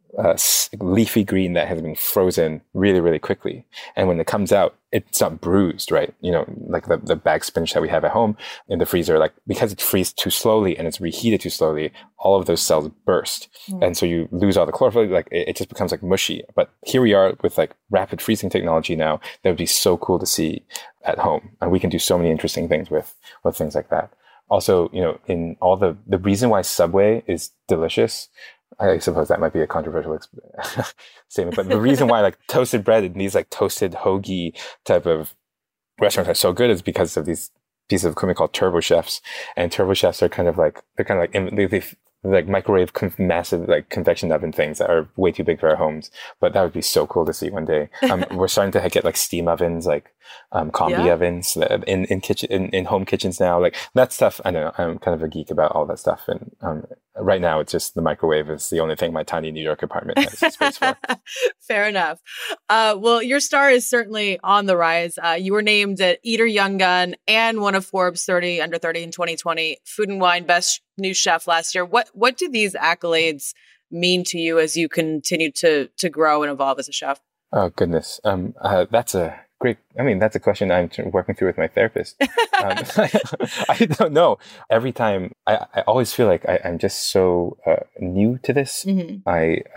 leafy green that has been frozen really, really quickly. And when it comes out, it's not bruised, right? Like the bag spinach that we have at home in the freezer, like because it's freezed too slowly and it's reheated too slowly, all of those cells burst. And so you lose all the chlorophyll, like it just becomes like mushy. But here we are with like rapid freezing technology now that would be so cool to see at home. And we can do so many interesting things with things like that. Also, in all the reason why Subway is delicious, I suppose that might be a controversial statement, but the reason why like toasted bread and these like toasted hoagie type of restaurants are so good is because of these pieces of equipment called turbo chefs. And turbo chefs are they're like microwave massive like convection oven things that are way too big for our homes, but that would be so cool to see one day. We're starting to get like steam ovens, like combi ovens in home kitchens now. Like that stuff, I know I'm kind of a geek about all that stuff, and right now it's just the microwave is the only thing my tiny New York apartment has space for. Fair enough. Well, your star is certainly on the rise. You were named Eater Young Gun and one of Forbes 30 Under 30 in 2020, Food and Wine Best New Chef last year. What do these accolades mean to you as you continue to grow and evolve as a chef? Oh, goodness. That's a great, that's a question I'm working through with my therapist. I don't know. Every time, I always feel like I'm just so new to this. Mm-hmm.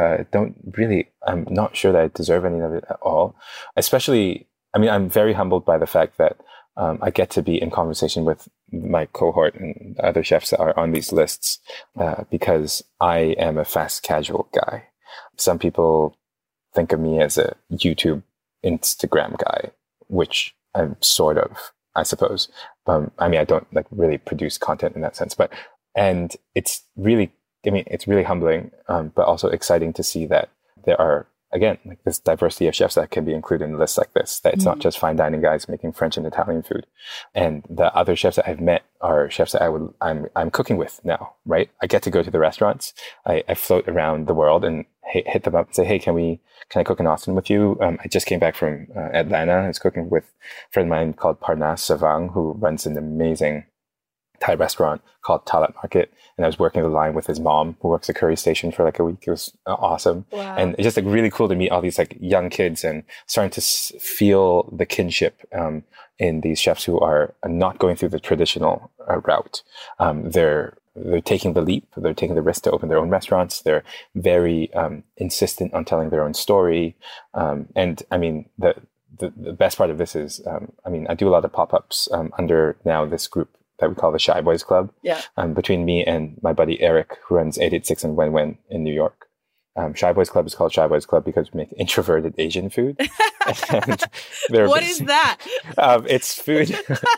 I'm not sure that I deserve any of it at all. Especially, I'm very humbled by the fact that I get to be in conversation with my cohort and other chefs that are on these lists because I am a fast casual guy. Some people think of me as a YouTube, Instagram guy, which I'm sort of, I suppose. I don't like really produce content in that sense, and it's really humbling, but also exciting to see that there are again, like this diversity of chefs that can be included in lists like this, that it's not just fine dining guys making French and Italian food. And the other chefs that I've met are chefs that I'm cooking with now, right? I get to go to the restaurants. I float around the world and hit them up and say, hey, can I cook in Austin with you? I just came back from Atlanta. I was cooking with a friend of mine called Parnas Savang, who runs an amazing Thai restaurant called Talat Market. And I was working the line with his mom, who works at Curry Station, for like a week. It was awesome. Wow. And it's just like really cool to meet all these like young kids and starting to feel the kinship in these chefs who are not going through the traditional route. They're taking the leap. They're taking the risk to open their own restaurants. They're very insistent on telling their own story. And I mean, the best part of this is, I do a lot of pop-ups under now this group that we call the Shy Boys Club. Yeah. Between me and my buddy Eric, who runs 886 and Wen Wen in New York. Shy Boys Club is called Shy Boys Club because we make introverted Asian food. What is that? It's food.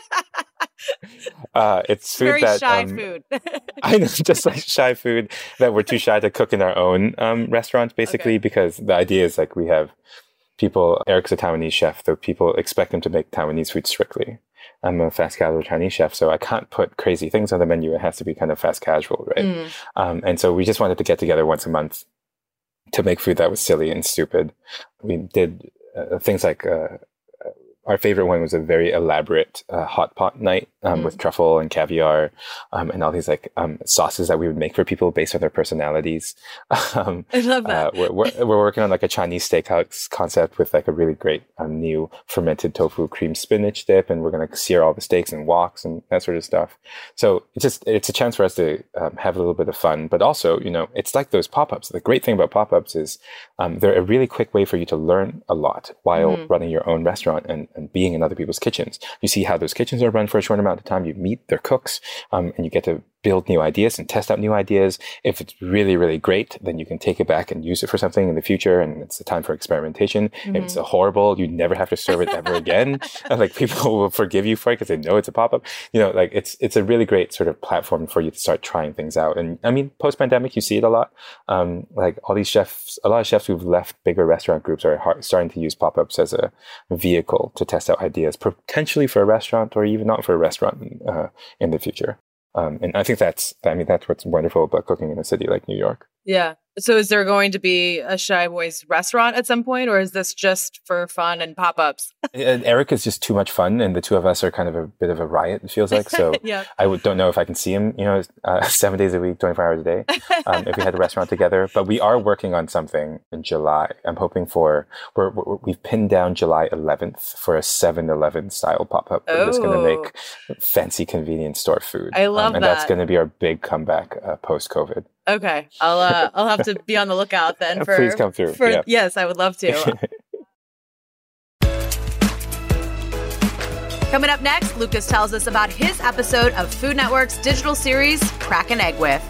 It's food very that shy food. I know, just like shy food that we're too shy to cook in our own restaurants, basically, because the idea is like we have people. Eric's a Taiwanese chef, so people expect him to make Taiwanese food strictly. I'm a fast casual Chinese chef, so I can't put crazy things on the menu. It has to be kind of fast casual, right? And so we just wanted to get together once a month to make food that was silly and stupid. We did things like our favorite one was a very elaborate hot pot night with truffle and caviar and all these like sauces that we would make for people based on their personalities. I love that. We're working on like a Chinese steakhouse concept with like a really great new fermented tofu cream spinach dip, and we're going to sear all the steaks and woks and that sort of stuff. So it's a chance for us to have a little bit of fun, but also, you know, it's like those pop-ups. The great thing about pop-ups is they're a really quick way for you to learn a lot while running your own restaurant and being in other people's kitchens. You see how those kitchens are run for a short amount of time. You meet their cooks, and you get to build new ideas and test out new ideas. If it's really, really great, then you can take it back and use it for something in the future. And it's a time for experimentation. If it's horrible, you never have to serve it ever again. And like people will forgive you for it because they know it's a pop-up. You know, like it's a really great sort of platform for you to start trying things out. And I mean, post-pandemic, you see it a lot. Like all these chefs, a lot of chefs who've left bigger restaurant groups are starting to use pop-ups as a vehicle to test out ideas, potentially for a restaurant or even not for a restaurant in the future. And I think that's what's wonderful about cooking in a city like New York. Yeah. So is there going to be a Shy Boys restaurant at some point, or is this just for fun and pop-ups? Eric is just too much fun, and the two of us are kind of a bit of a riot, it feels like. So yeah. Don't know if I can see him, 7 days a week, 24 hours a day, if we had a restaurant together. But we are working on something in July. I'm hoping we've pinned down July 11th for a 7-Eleven style pop-up. We're just going to make fancy convenience store food. I love that. And that's going to be our big comeback post-COVID. Okay. I'll have to be on the lookout then for please come through. Yeah. Yes, I would love to. Coming up next, Lucas tells us about his episode of Food Network's digital series, Crack an Egg With.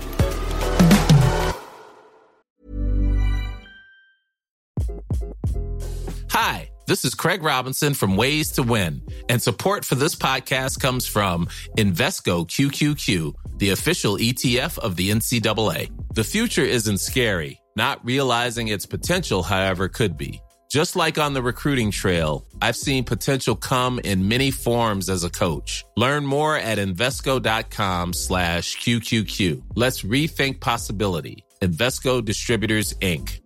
Hi, this is Craig Robinson from Ways to Win, and support for this podcast comes from Invesco QQQ, the official ETF of the NCAA. The future isn't scary. Not realizing its potential, however, could be. Just like on the recruiting trail, I've seen potential come in many forms as a coach. Learn more at Invesco.com/QQQ. Let's rethink possibility. Invesco Distributors, Inc.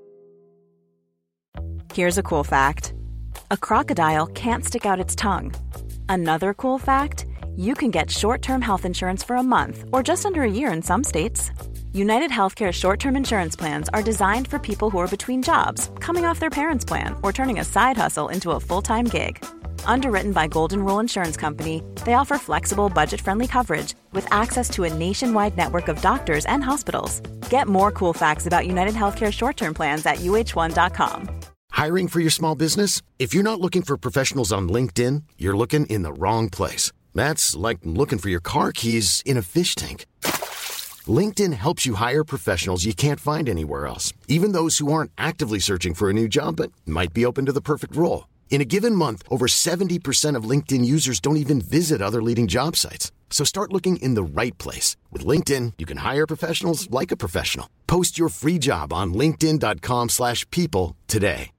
Here's a cool fact. A crocodile can't stick out its tongue. Another cool fact, you can get short-term health insurance for a month or just under a year in some states. United Healthcare short-term insurance plans are designed for people who are between jobs, coming off their parents' plan, or turning a side hustle into a full-time gig. Underwritten by Golden Rule Insurance Company, they offer flexible, budget-friendly coverage with access to a nationwide network of doctors and hospitals. Get more cool facts about United Healthcare short-term plans at uh1.com. Hiring for your small business? If you're not looking for professionals on LinkedIn, you're looking in the wrong place. That's like looking for your car keys in a fish tank. LinkedIn helps you hire professionals you can't find anywhere else, even those who aren't actively searching for a new job but might be open to the perfect role. In a given month, over 70% of LinkedIn users don't even visit other leading job sites. So start looking in the right place. With LinkedIn, you can hire professionals like a professional. Post your free job on linkedin.com/people today.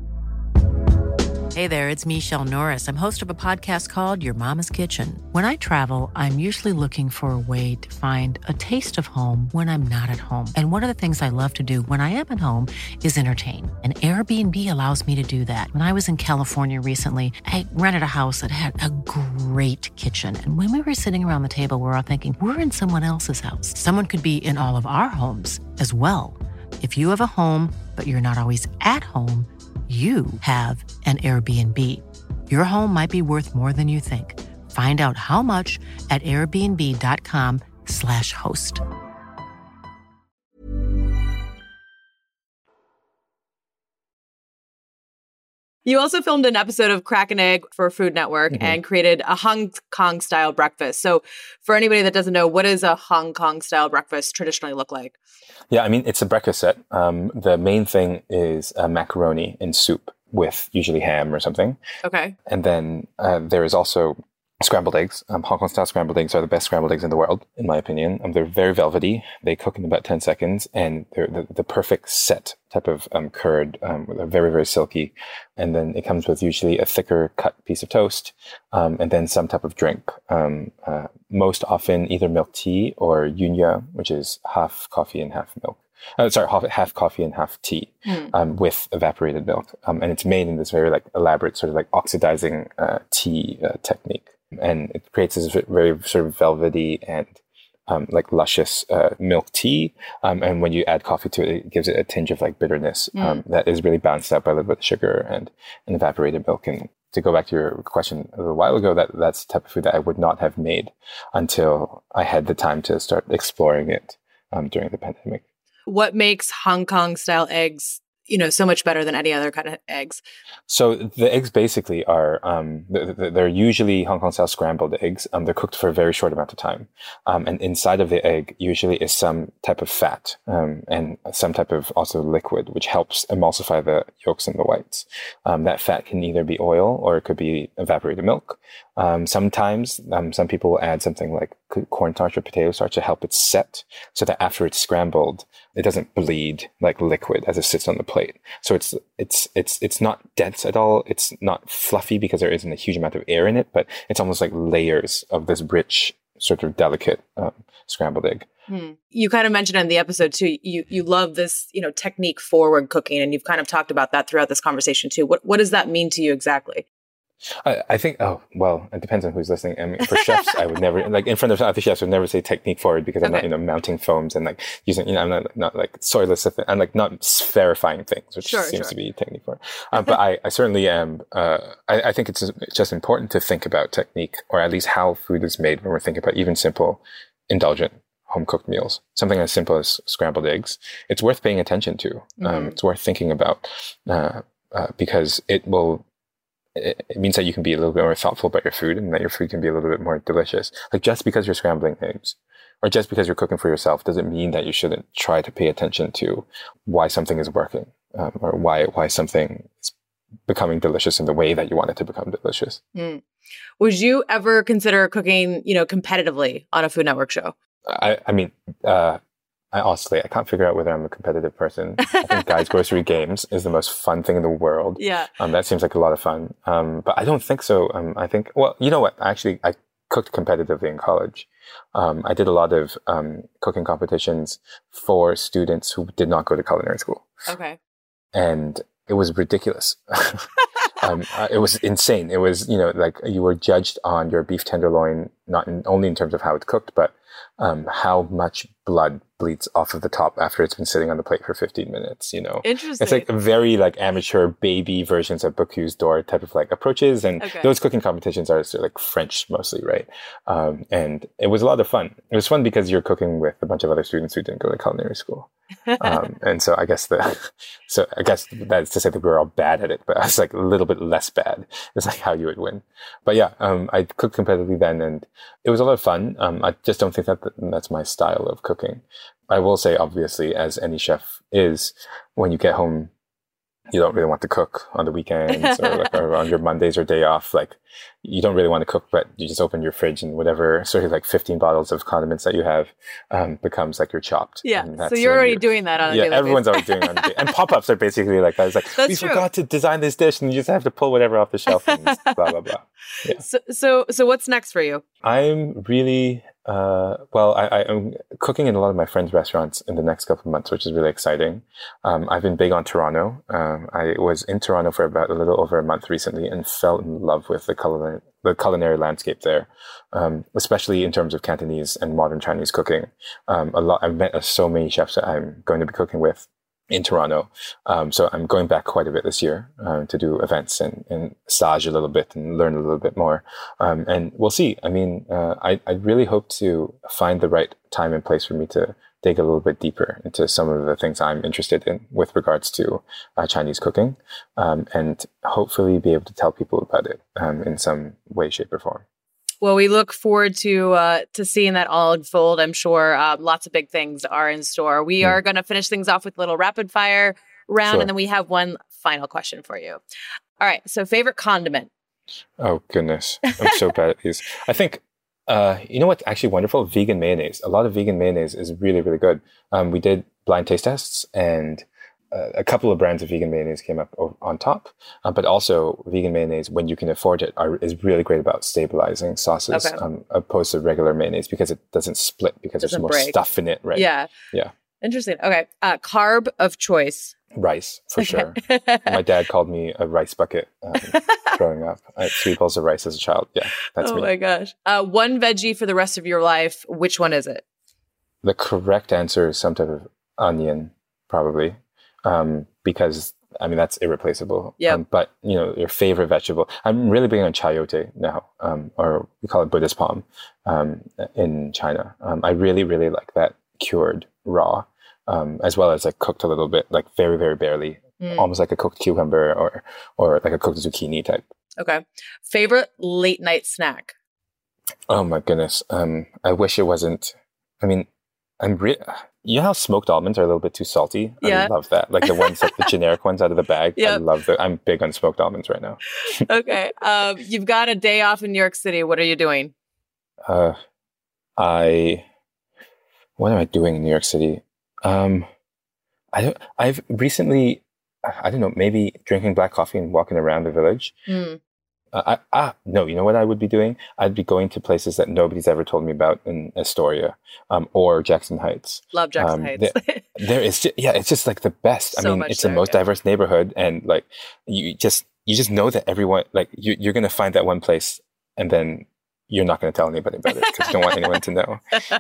Hey there, it's Michelle Norris. I'm host of a podcast called Your Mama's Kitchen. When I travel, I'm usually looking for a way to find a taste of home when I'm not at home. And one of the things I love to do when I am at home is entertain. And Airbnb allows me to do that. When I was in California recently, I rented a house that had a great kitchen. And when we were sitting around the table, we were all thinking, we're in someone else's house. Someone could be in all of our homes as well. If you have a home, but you're not always at home, you have an Airbnb. Your home might be worth more than you think. Find out how much at airbnb.com/host. You also filmed an episode of Crack an Egg for Food Network and created a Hong Kong style breakfast. So for anybody that doesn't know, what does a Hong Kong style breakfast traditionally look like? Yeah, I mean, it's a breakfast set. The main thing is macaroni and soup with usually ham or something. Okay. And then there is also scrambled eggs. Hong Kong style scrambled eggs are the best scrambled eggs in the world, in my opinion. They're very velvety. They cook in about 10 seconds, and they're the perfect set type of curd. They're very, very silky. And then it comes with usually a thicker cut piece of toast, and then some type of drink. Most often either milk tea or yunya, which is half coffee and half milk. Half coffee and half tea, with evaporated milk. And it's made in this very elaborate sort of oxidizing tea technique. And it creates this very sort of velvety and luscious milk tea. And when you add coffee to it, it gives it a tinge of bitterness that is really balanced out by a little bit of sugar and evaporated milk. And to go back to your question a little while ago, that's the type of food that I would not have made until I had the time to start exploring it during the pandemic. What makes Hong Kong style eggs, so much better than any other kind of eggs? So the eggs basically are, they're usually Hong Kong style scrambled eggs. They're cooked for a very short amount of time. And inside of the egg usually is some type of fat, and some type of also liquid, which helps emulsify the yolks and the whites. That fat can either be oil or it could be evaporated milk. Sometimes, some people will add something like cornstarch or potato starch to help it set, so that after it's scrambled, it doesn't bleed like liquid as it sits on the plate. So it's not dense at all. It's not fluffy because there isn't a huge amount of air in it, but it's almost like layers of this rich, sort of delicate scrambled egg. You kind of mentioned in the episode too, you love this, technique forward cooking, and you've kind of talked about that throughout this conversation too. What does that mean to you exactly? I think, it depends on who's listening. I mean, for chefs, I would never, in front of other chefs, I would never say technique forward because I'm not, mounting foams and using, I'm not soilless. I'm not sphärifying things, which seems to be technique forward. But I certainly am, I think it's just important to think about technique, or at least how food is made when we're thinking about even simple, indulgent, home-cooked meals. Something as simple as scrambled eggs. It's worth paying attention to. It's worth thinking about, because it means that you can be a little bit more thoughtful about your food, and that your food can be a little bit more delicious. Just because you're scrambling eggs, or just because you're cooking for yourself, doesn't mean that you shouldn't try to pay attention to why something is working, or why something is becoming delicious in the way that you want it to become delicious. Would you ever consider cooking, competitively on a Food Network show? I honestly, I can't figure out whether I'm a competitive person. I think Guy's Grocery Games is the most fun thing in the world. Yeah. That seems like a lot of fun. But I don't think so. I think, well, you know what? Actually, I cooked competitively in college. I did a lot of cooking competitions for students who did not go to culinary school. Okay. And it was ridiculous. It was insane. It was, you were judged on your beef tenderloin, not only in terms of how it's cooked, but how much blood bleeds off of the top after it's been sitting on the plate for 15 minutes, Interesting. It's like very amateur baby versions of Bocuse d'Or type of approaches. And those cooking competitions are sort of French mostly, right? And it was a lot of fun. It was fun because you're cooking with a bunch of other students who didn't go to culinary school. And so I guess that's to say that we were all bad at it, but I was a little bit less bad. It's how you would win. But yeah, I cooked competitively then, and it was a lot of fun. I just don't think that's my style of cooking. I will say, obviously, as any chef is, when you get home you don't really want to cook on the weekends or on your Mondays or day off. Like, you don't really want to cook, but you just open your fridge and whatever sort of like 15 bottles of condiments that you have becomes like your Chopped. Yeah. So you're already doing that on a daily basis. Everyone's already doing it on a daily. And pop-ups are basically like that. It's like, we forgot to design this dish, and you just have to pull whatever off the shelf and blah, blah, blah. Yeah. So what's next for you? I'm really... I'm cooking in a lot of my friends' restaurants in the next couple of months, which is really exciting. I've been big on Toronto. I was in Toronto for about a little over a month recently and fell in love with the culinary landscape there, especially in terms of Cantonese and modern Chinese cooking. I've met so many chefs that I'm going to be cooking with in Toronto. So I'm going back quite a bit this year to do events and stage a little bit and learn a little bit more. And we'll see. I mean, I really hope to find the right time and place for me to dig a little bit deeper into some of the things I'm interested in with regards to Chinese cooking, and hopefully be able to tell people about it in some way, shape, or form. Well, we look forward to seeing that all unfold. I'm sure lots of big things are in store. We are going to finish things off with a little rapid fire round, and then we have one final question for you. All right. So, favorite condiment? Oh, goodness. I'm so bad at these. I think, you know what's actually wonderful? Vegan mayonnaise. A lot of vegan mayonnaise is really, really good. We did blind taste tests, and a couple of brands of vegan mayonnaise came up on top, but also vegan mayonnaise, when you can afford it, is really great about stabilizing sauces, opposed to regular mayonnaise, because it doesn't split because there's more stuff in it, right? Yeah. Interesting. Okay. Carb of choice. Rice, for sure. My dad called me a rice bucket growing up. I had 3 bowls of rice as a child. Yeah, that's me. Oh my gosh. One veggie for the rest of your life. Which one is it? The correct answer is some type of onion, probably. Because I mean, that's irreplaceable. Yeah. But your favorite vegetable. I'm really big on chayote now, or we call it Buddhist palm, in China. I really, really like that cured raw, as well as like cooked a little bit, like very, very barely, almost like a cooked cucumber or like a cooked zucchini type. Okay. Favorite late night snack? Oh my goodness. I wish it wasn't. I mean, you know how smoked almonds are a little bit too salty? Yeah. I love that. Like the ones, like the generic ones out of the bag. Yep. I love that. I'm big on smoked almonds right now. Okay. You've got a day off in New York City. What are you doing? What am I doing in New York City? I've recently, I don't know, maybe drinking black coffee and walking around the village. No, you know what I would be doing? I'd be going to places that nobody's ever told me about in Astoria, or Jackson Heights. Love Jackson Heights. There is, it's just like the best. I mean, it's the most diverse neighborhood, and like you just know that everyone, like you're going to find that one place, and then you're not going to tell anybody about it because you don't want anyone to know.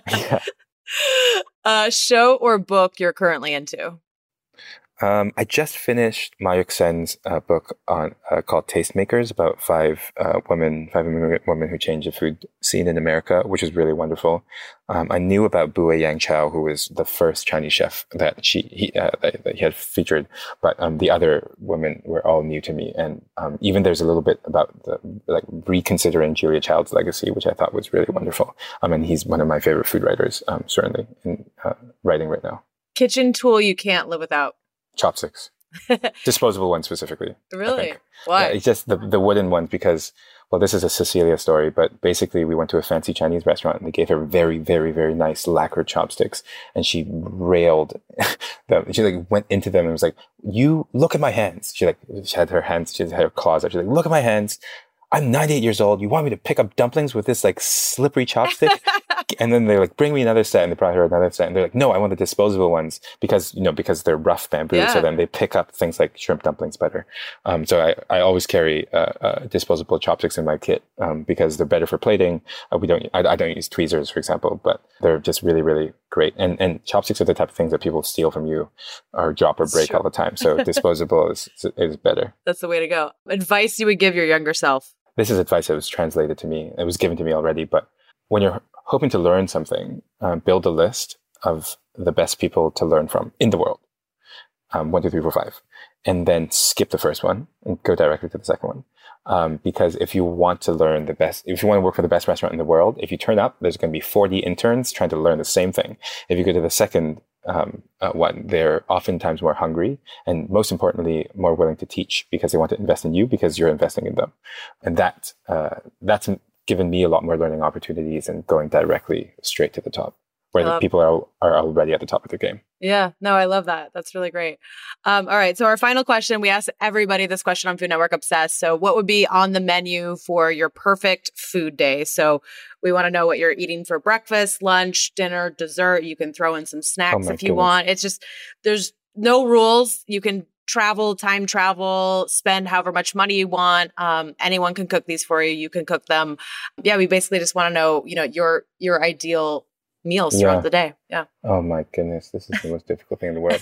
Yeah. Show or book you're currently into? I just finished Mayuk Sen's book on called Tastemakers, about 5 immigrant women who changed the food scene in America, which was really wonderful. I knew about Bue Yang Chao, who was the first Chinese chef that he had featured, but the other women were all new to me. And even there's a little bit about reconsidering Julia Child's legacy, which I thought was really wonderful. And he's one of my favorite food writers, certainly in writing right now. Kitchen tool you can't live without? Chopsticks. Disposable ones specifically. Really? Why? Yeah, it's just the wooden ones because, well, this is a Cecilia story, but basically we went to a fancy Chinese restaurant and they gave her very, very, very nice lacquered chopsticks, and she railed them. She went into them and was like, "You look at my hands." She had her claws out. She's like, "Look at my hands. I'm 98 years old. You want me to pick up dumplings with this slippery chopstick?" And then they're like, "Bring me another set." And they brought her another set. And they're like, "No, I want the disposable ones because they're rough bamboo." Yeah. So then they pick up things like shrimp dumplings better. So I always carry disposable chopsticks in my kit because they're better for plating. I don't use tweezers, for example, but they're just really, really great. And chopsticks are the type of things that people steal from you or drop or break all the time. So disposable is better. That's the way to go. Advice you would give your younger self? This is advice that was translated to me. It was given to me already. But when you're hoping to learn something, build a list of the best people to learn from in the world. 1, 2, 3, 4, 5. And then skip the first one and go directly to the second one. Because if you want to learn if you want to work for the best restaurant in the world, if you turn up, there's going to be 40 interns trying to learn the same thing. If you go to the second one. They're oftentimes more hungry and, most importantly, more willing to teach because they want to invest in you because you're investing in them. And that's given me a lot more learning opportunities and going directly straight to the top, where the people are already at the top of their game. Yeah, no, I love that. That's really great. All right. So our final question, we asked everybody this question on Food Network Obsessed. So what would be on the menu for your perfect food day? So we want to know what you're eating for breakfast, lunch, dinner, dessert. You can throw in some snacks if you want. It's just, there's no rules. You can time travel, spend however much money you want. Anyone can cook these for you. You can cook them. Yeah, we basically just want to know, your ideal meals throughout the day. Yeah. Oh my goodness, this is the most difficult thing in the world.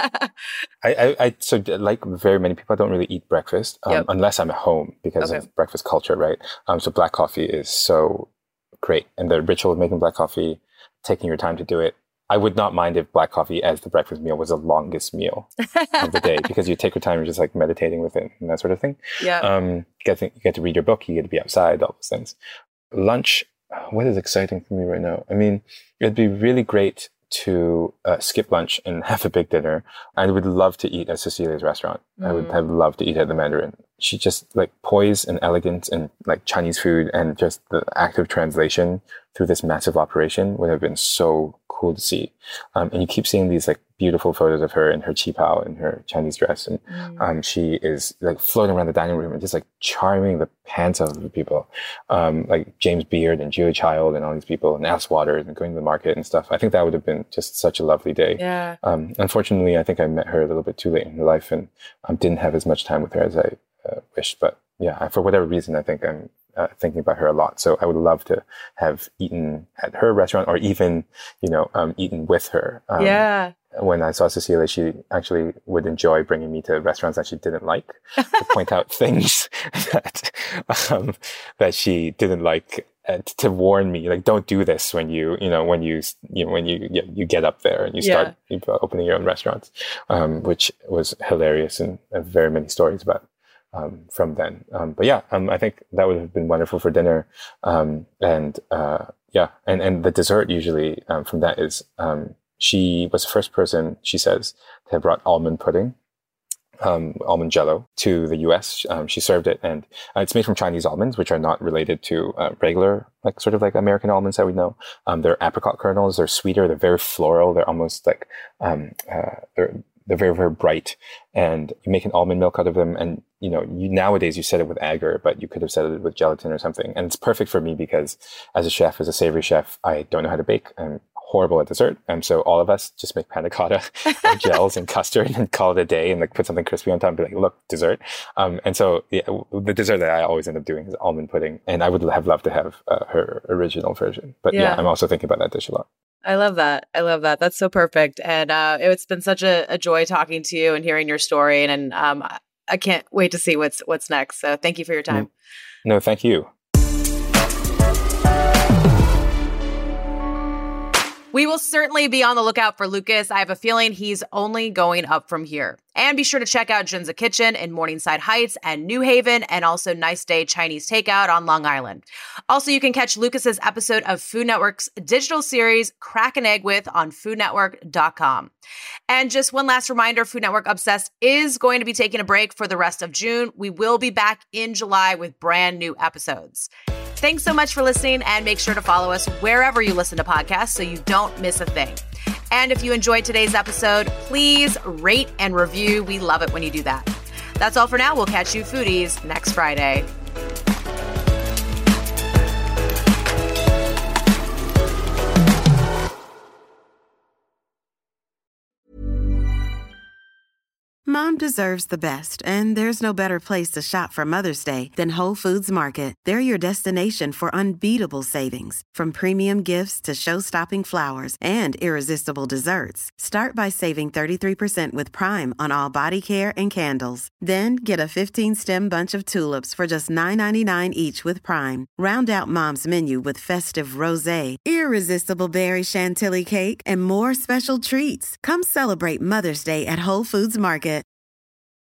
So like very many people, I don't really eat breakfast unless I'm at home because of breakfast culture, right? So black coffee is so great, and the ritual of making black coffee, taking your time to do it. I would not mind if black coffee as the breakfast meal was the longest meal of the day because you take your time, you're just like meditating with it and that sort of thing. Yeah. You get to read your book, you get to be outside, all those things. Lunch. What is exciting for me right now? I mean, it'd be really great to skip lunch and have a big dinner. I would love to eat at Cecilia's restaurant. I would have loved to eat at the Mandarin. She just like poise and elegance and like Chinese food, and just the active translation through this massive operation would have been so cool to see. And you keep seeing these like beautiful photos of her in her qipao and her Chinese dress. And she is like floating around the dining room and just like charming the pants off of the people. Like James Beard and Julia Child and all these people, and Alice Waters, and going to the market and stuff. I think that would have been just such a lovely day. Yeah. Unfortunately, I think I met her a little bit too late in her life and didn't have as much time with her as I wished. But yeah, for whatever reason, I think I'm thinking about her a lot. So I would love to have eaten at her restaurant, or even, eaten with her. When I saw Cecilia, she actually would enjoy bringing me to restaurants that she didn't like, to point out things that she didn't like, to warn me, like, don't do this when you get up there and you start opening your own restaurants, which was hilarious, and very many stories about from then. But yeah, I think that would have been wonderful for dinner. And the dessert usually from that is, she was the first person, she says, to have brought almond pudding, almond jello, to the US. She served it, and it's made from Chinese almonds, which are not related to regular, sort of like American almonds that we know. They're apricot kernels. They're sweeter. They're very floral. They're almost like they're very, very bright, and you make an almond milk out of them. And nowadays you set it with agar, but you could have set it with gelatin or something. And it's perfect for me because as a savory chef, I don't know how to bake. I'm horrible at dessert, and so all of us just make panna cotta and gels and custard and call it a day, and like put something crispy on top and be like, look, dessert. And so the dessert that I always end up doing is almond pudding, and I would have loved to have her original version. But I'm also thinking about that dish a lot. I love that. That's so perfect. And it's been such a joy talking to you and hearing your story. And I can't wait to see what's next. So thank you for your time. No, thank you. We will certainly be on the lookout for Lucas. I have a feeling he's only going up from here. And be sure to check out Junzi Kitchen in Morningside Heights and New Haven, and also Nice Day Chinese Takeout on Long Island. Also, you can catch Lucas's episode of Food Network's digital series, Crack an Egg With, on foodnetwork.com. And just one last reminder, Food Network Obsessed is going to be taking a break for the rest of June. We will be back in July with brand new episodes. Thanks so much for listening, and make sure to follow us wherever you listen to podcasts so you don't miss a thing. And if you enjoyed today's episode, please rate and review. We love it when you do that. That's all for now. We'll catch you foodies next Friday. Mom deserves the best, and there's no better place to shop for Mother's Day than Whole Foods Market. They're your destination for unbeatable savings, from premium gifts to show-stopping flowers and irresistible desserts. Start by saving 33% with Prime on all body care and candles. Then get a 15-stem bunch of tulips for just $9.99 each with Prime. Round out Mom's menu with festive rosé, irresistible berry chantilly cake, and more special treats. Come celebrate Mother's Day at Whole Foods Market.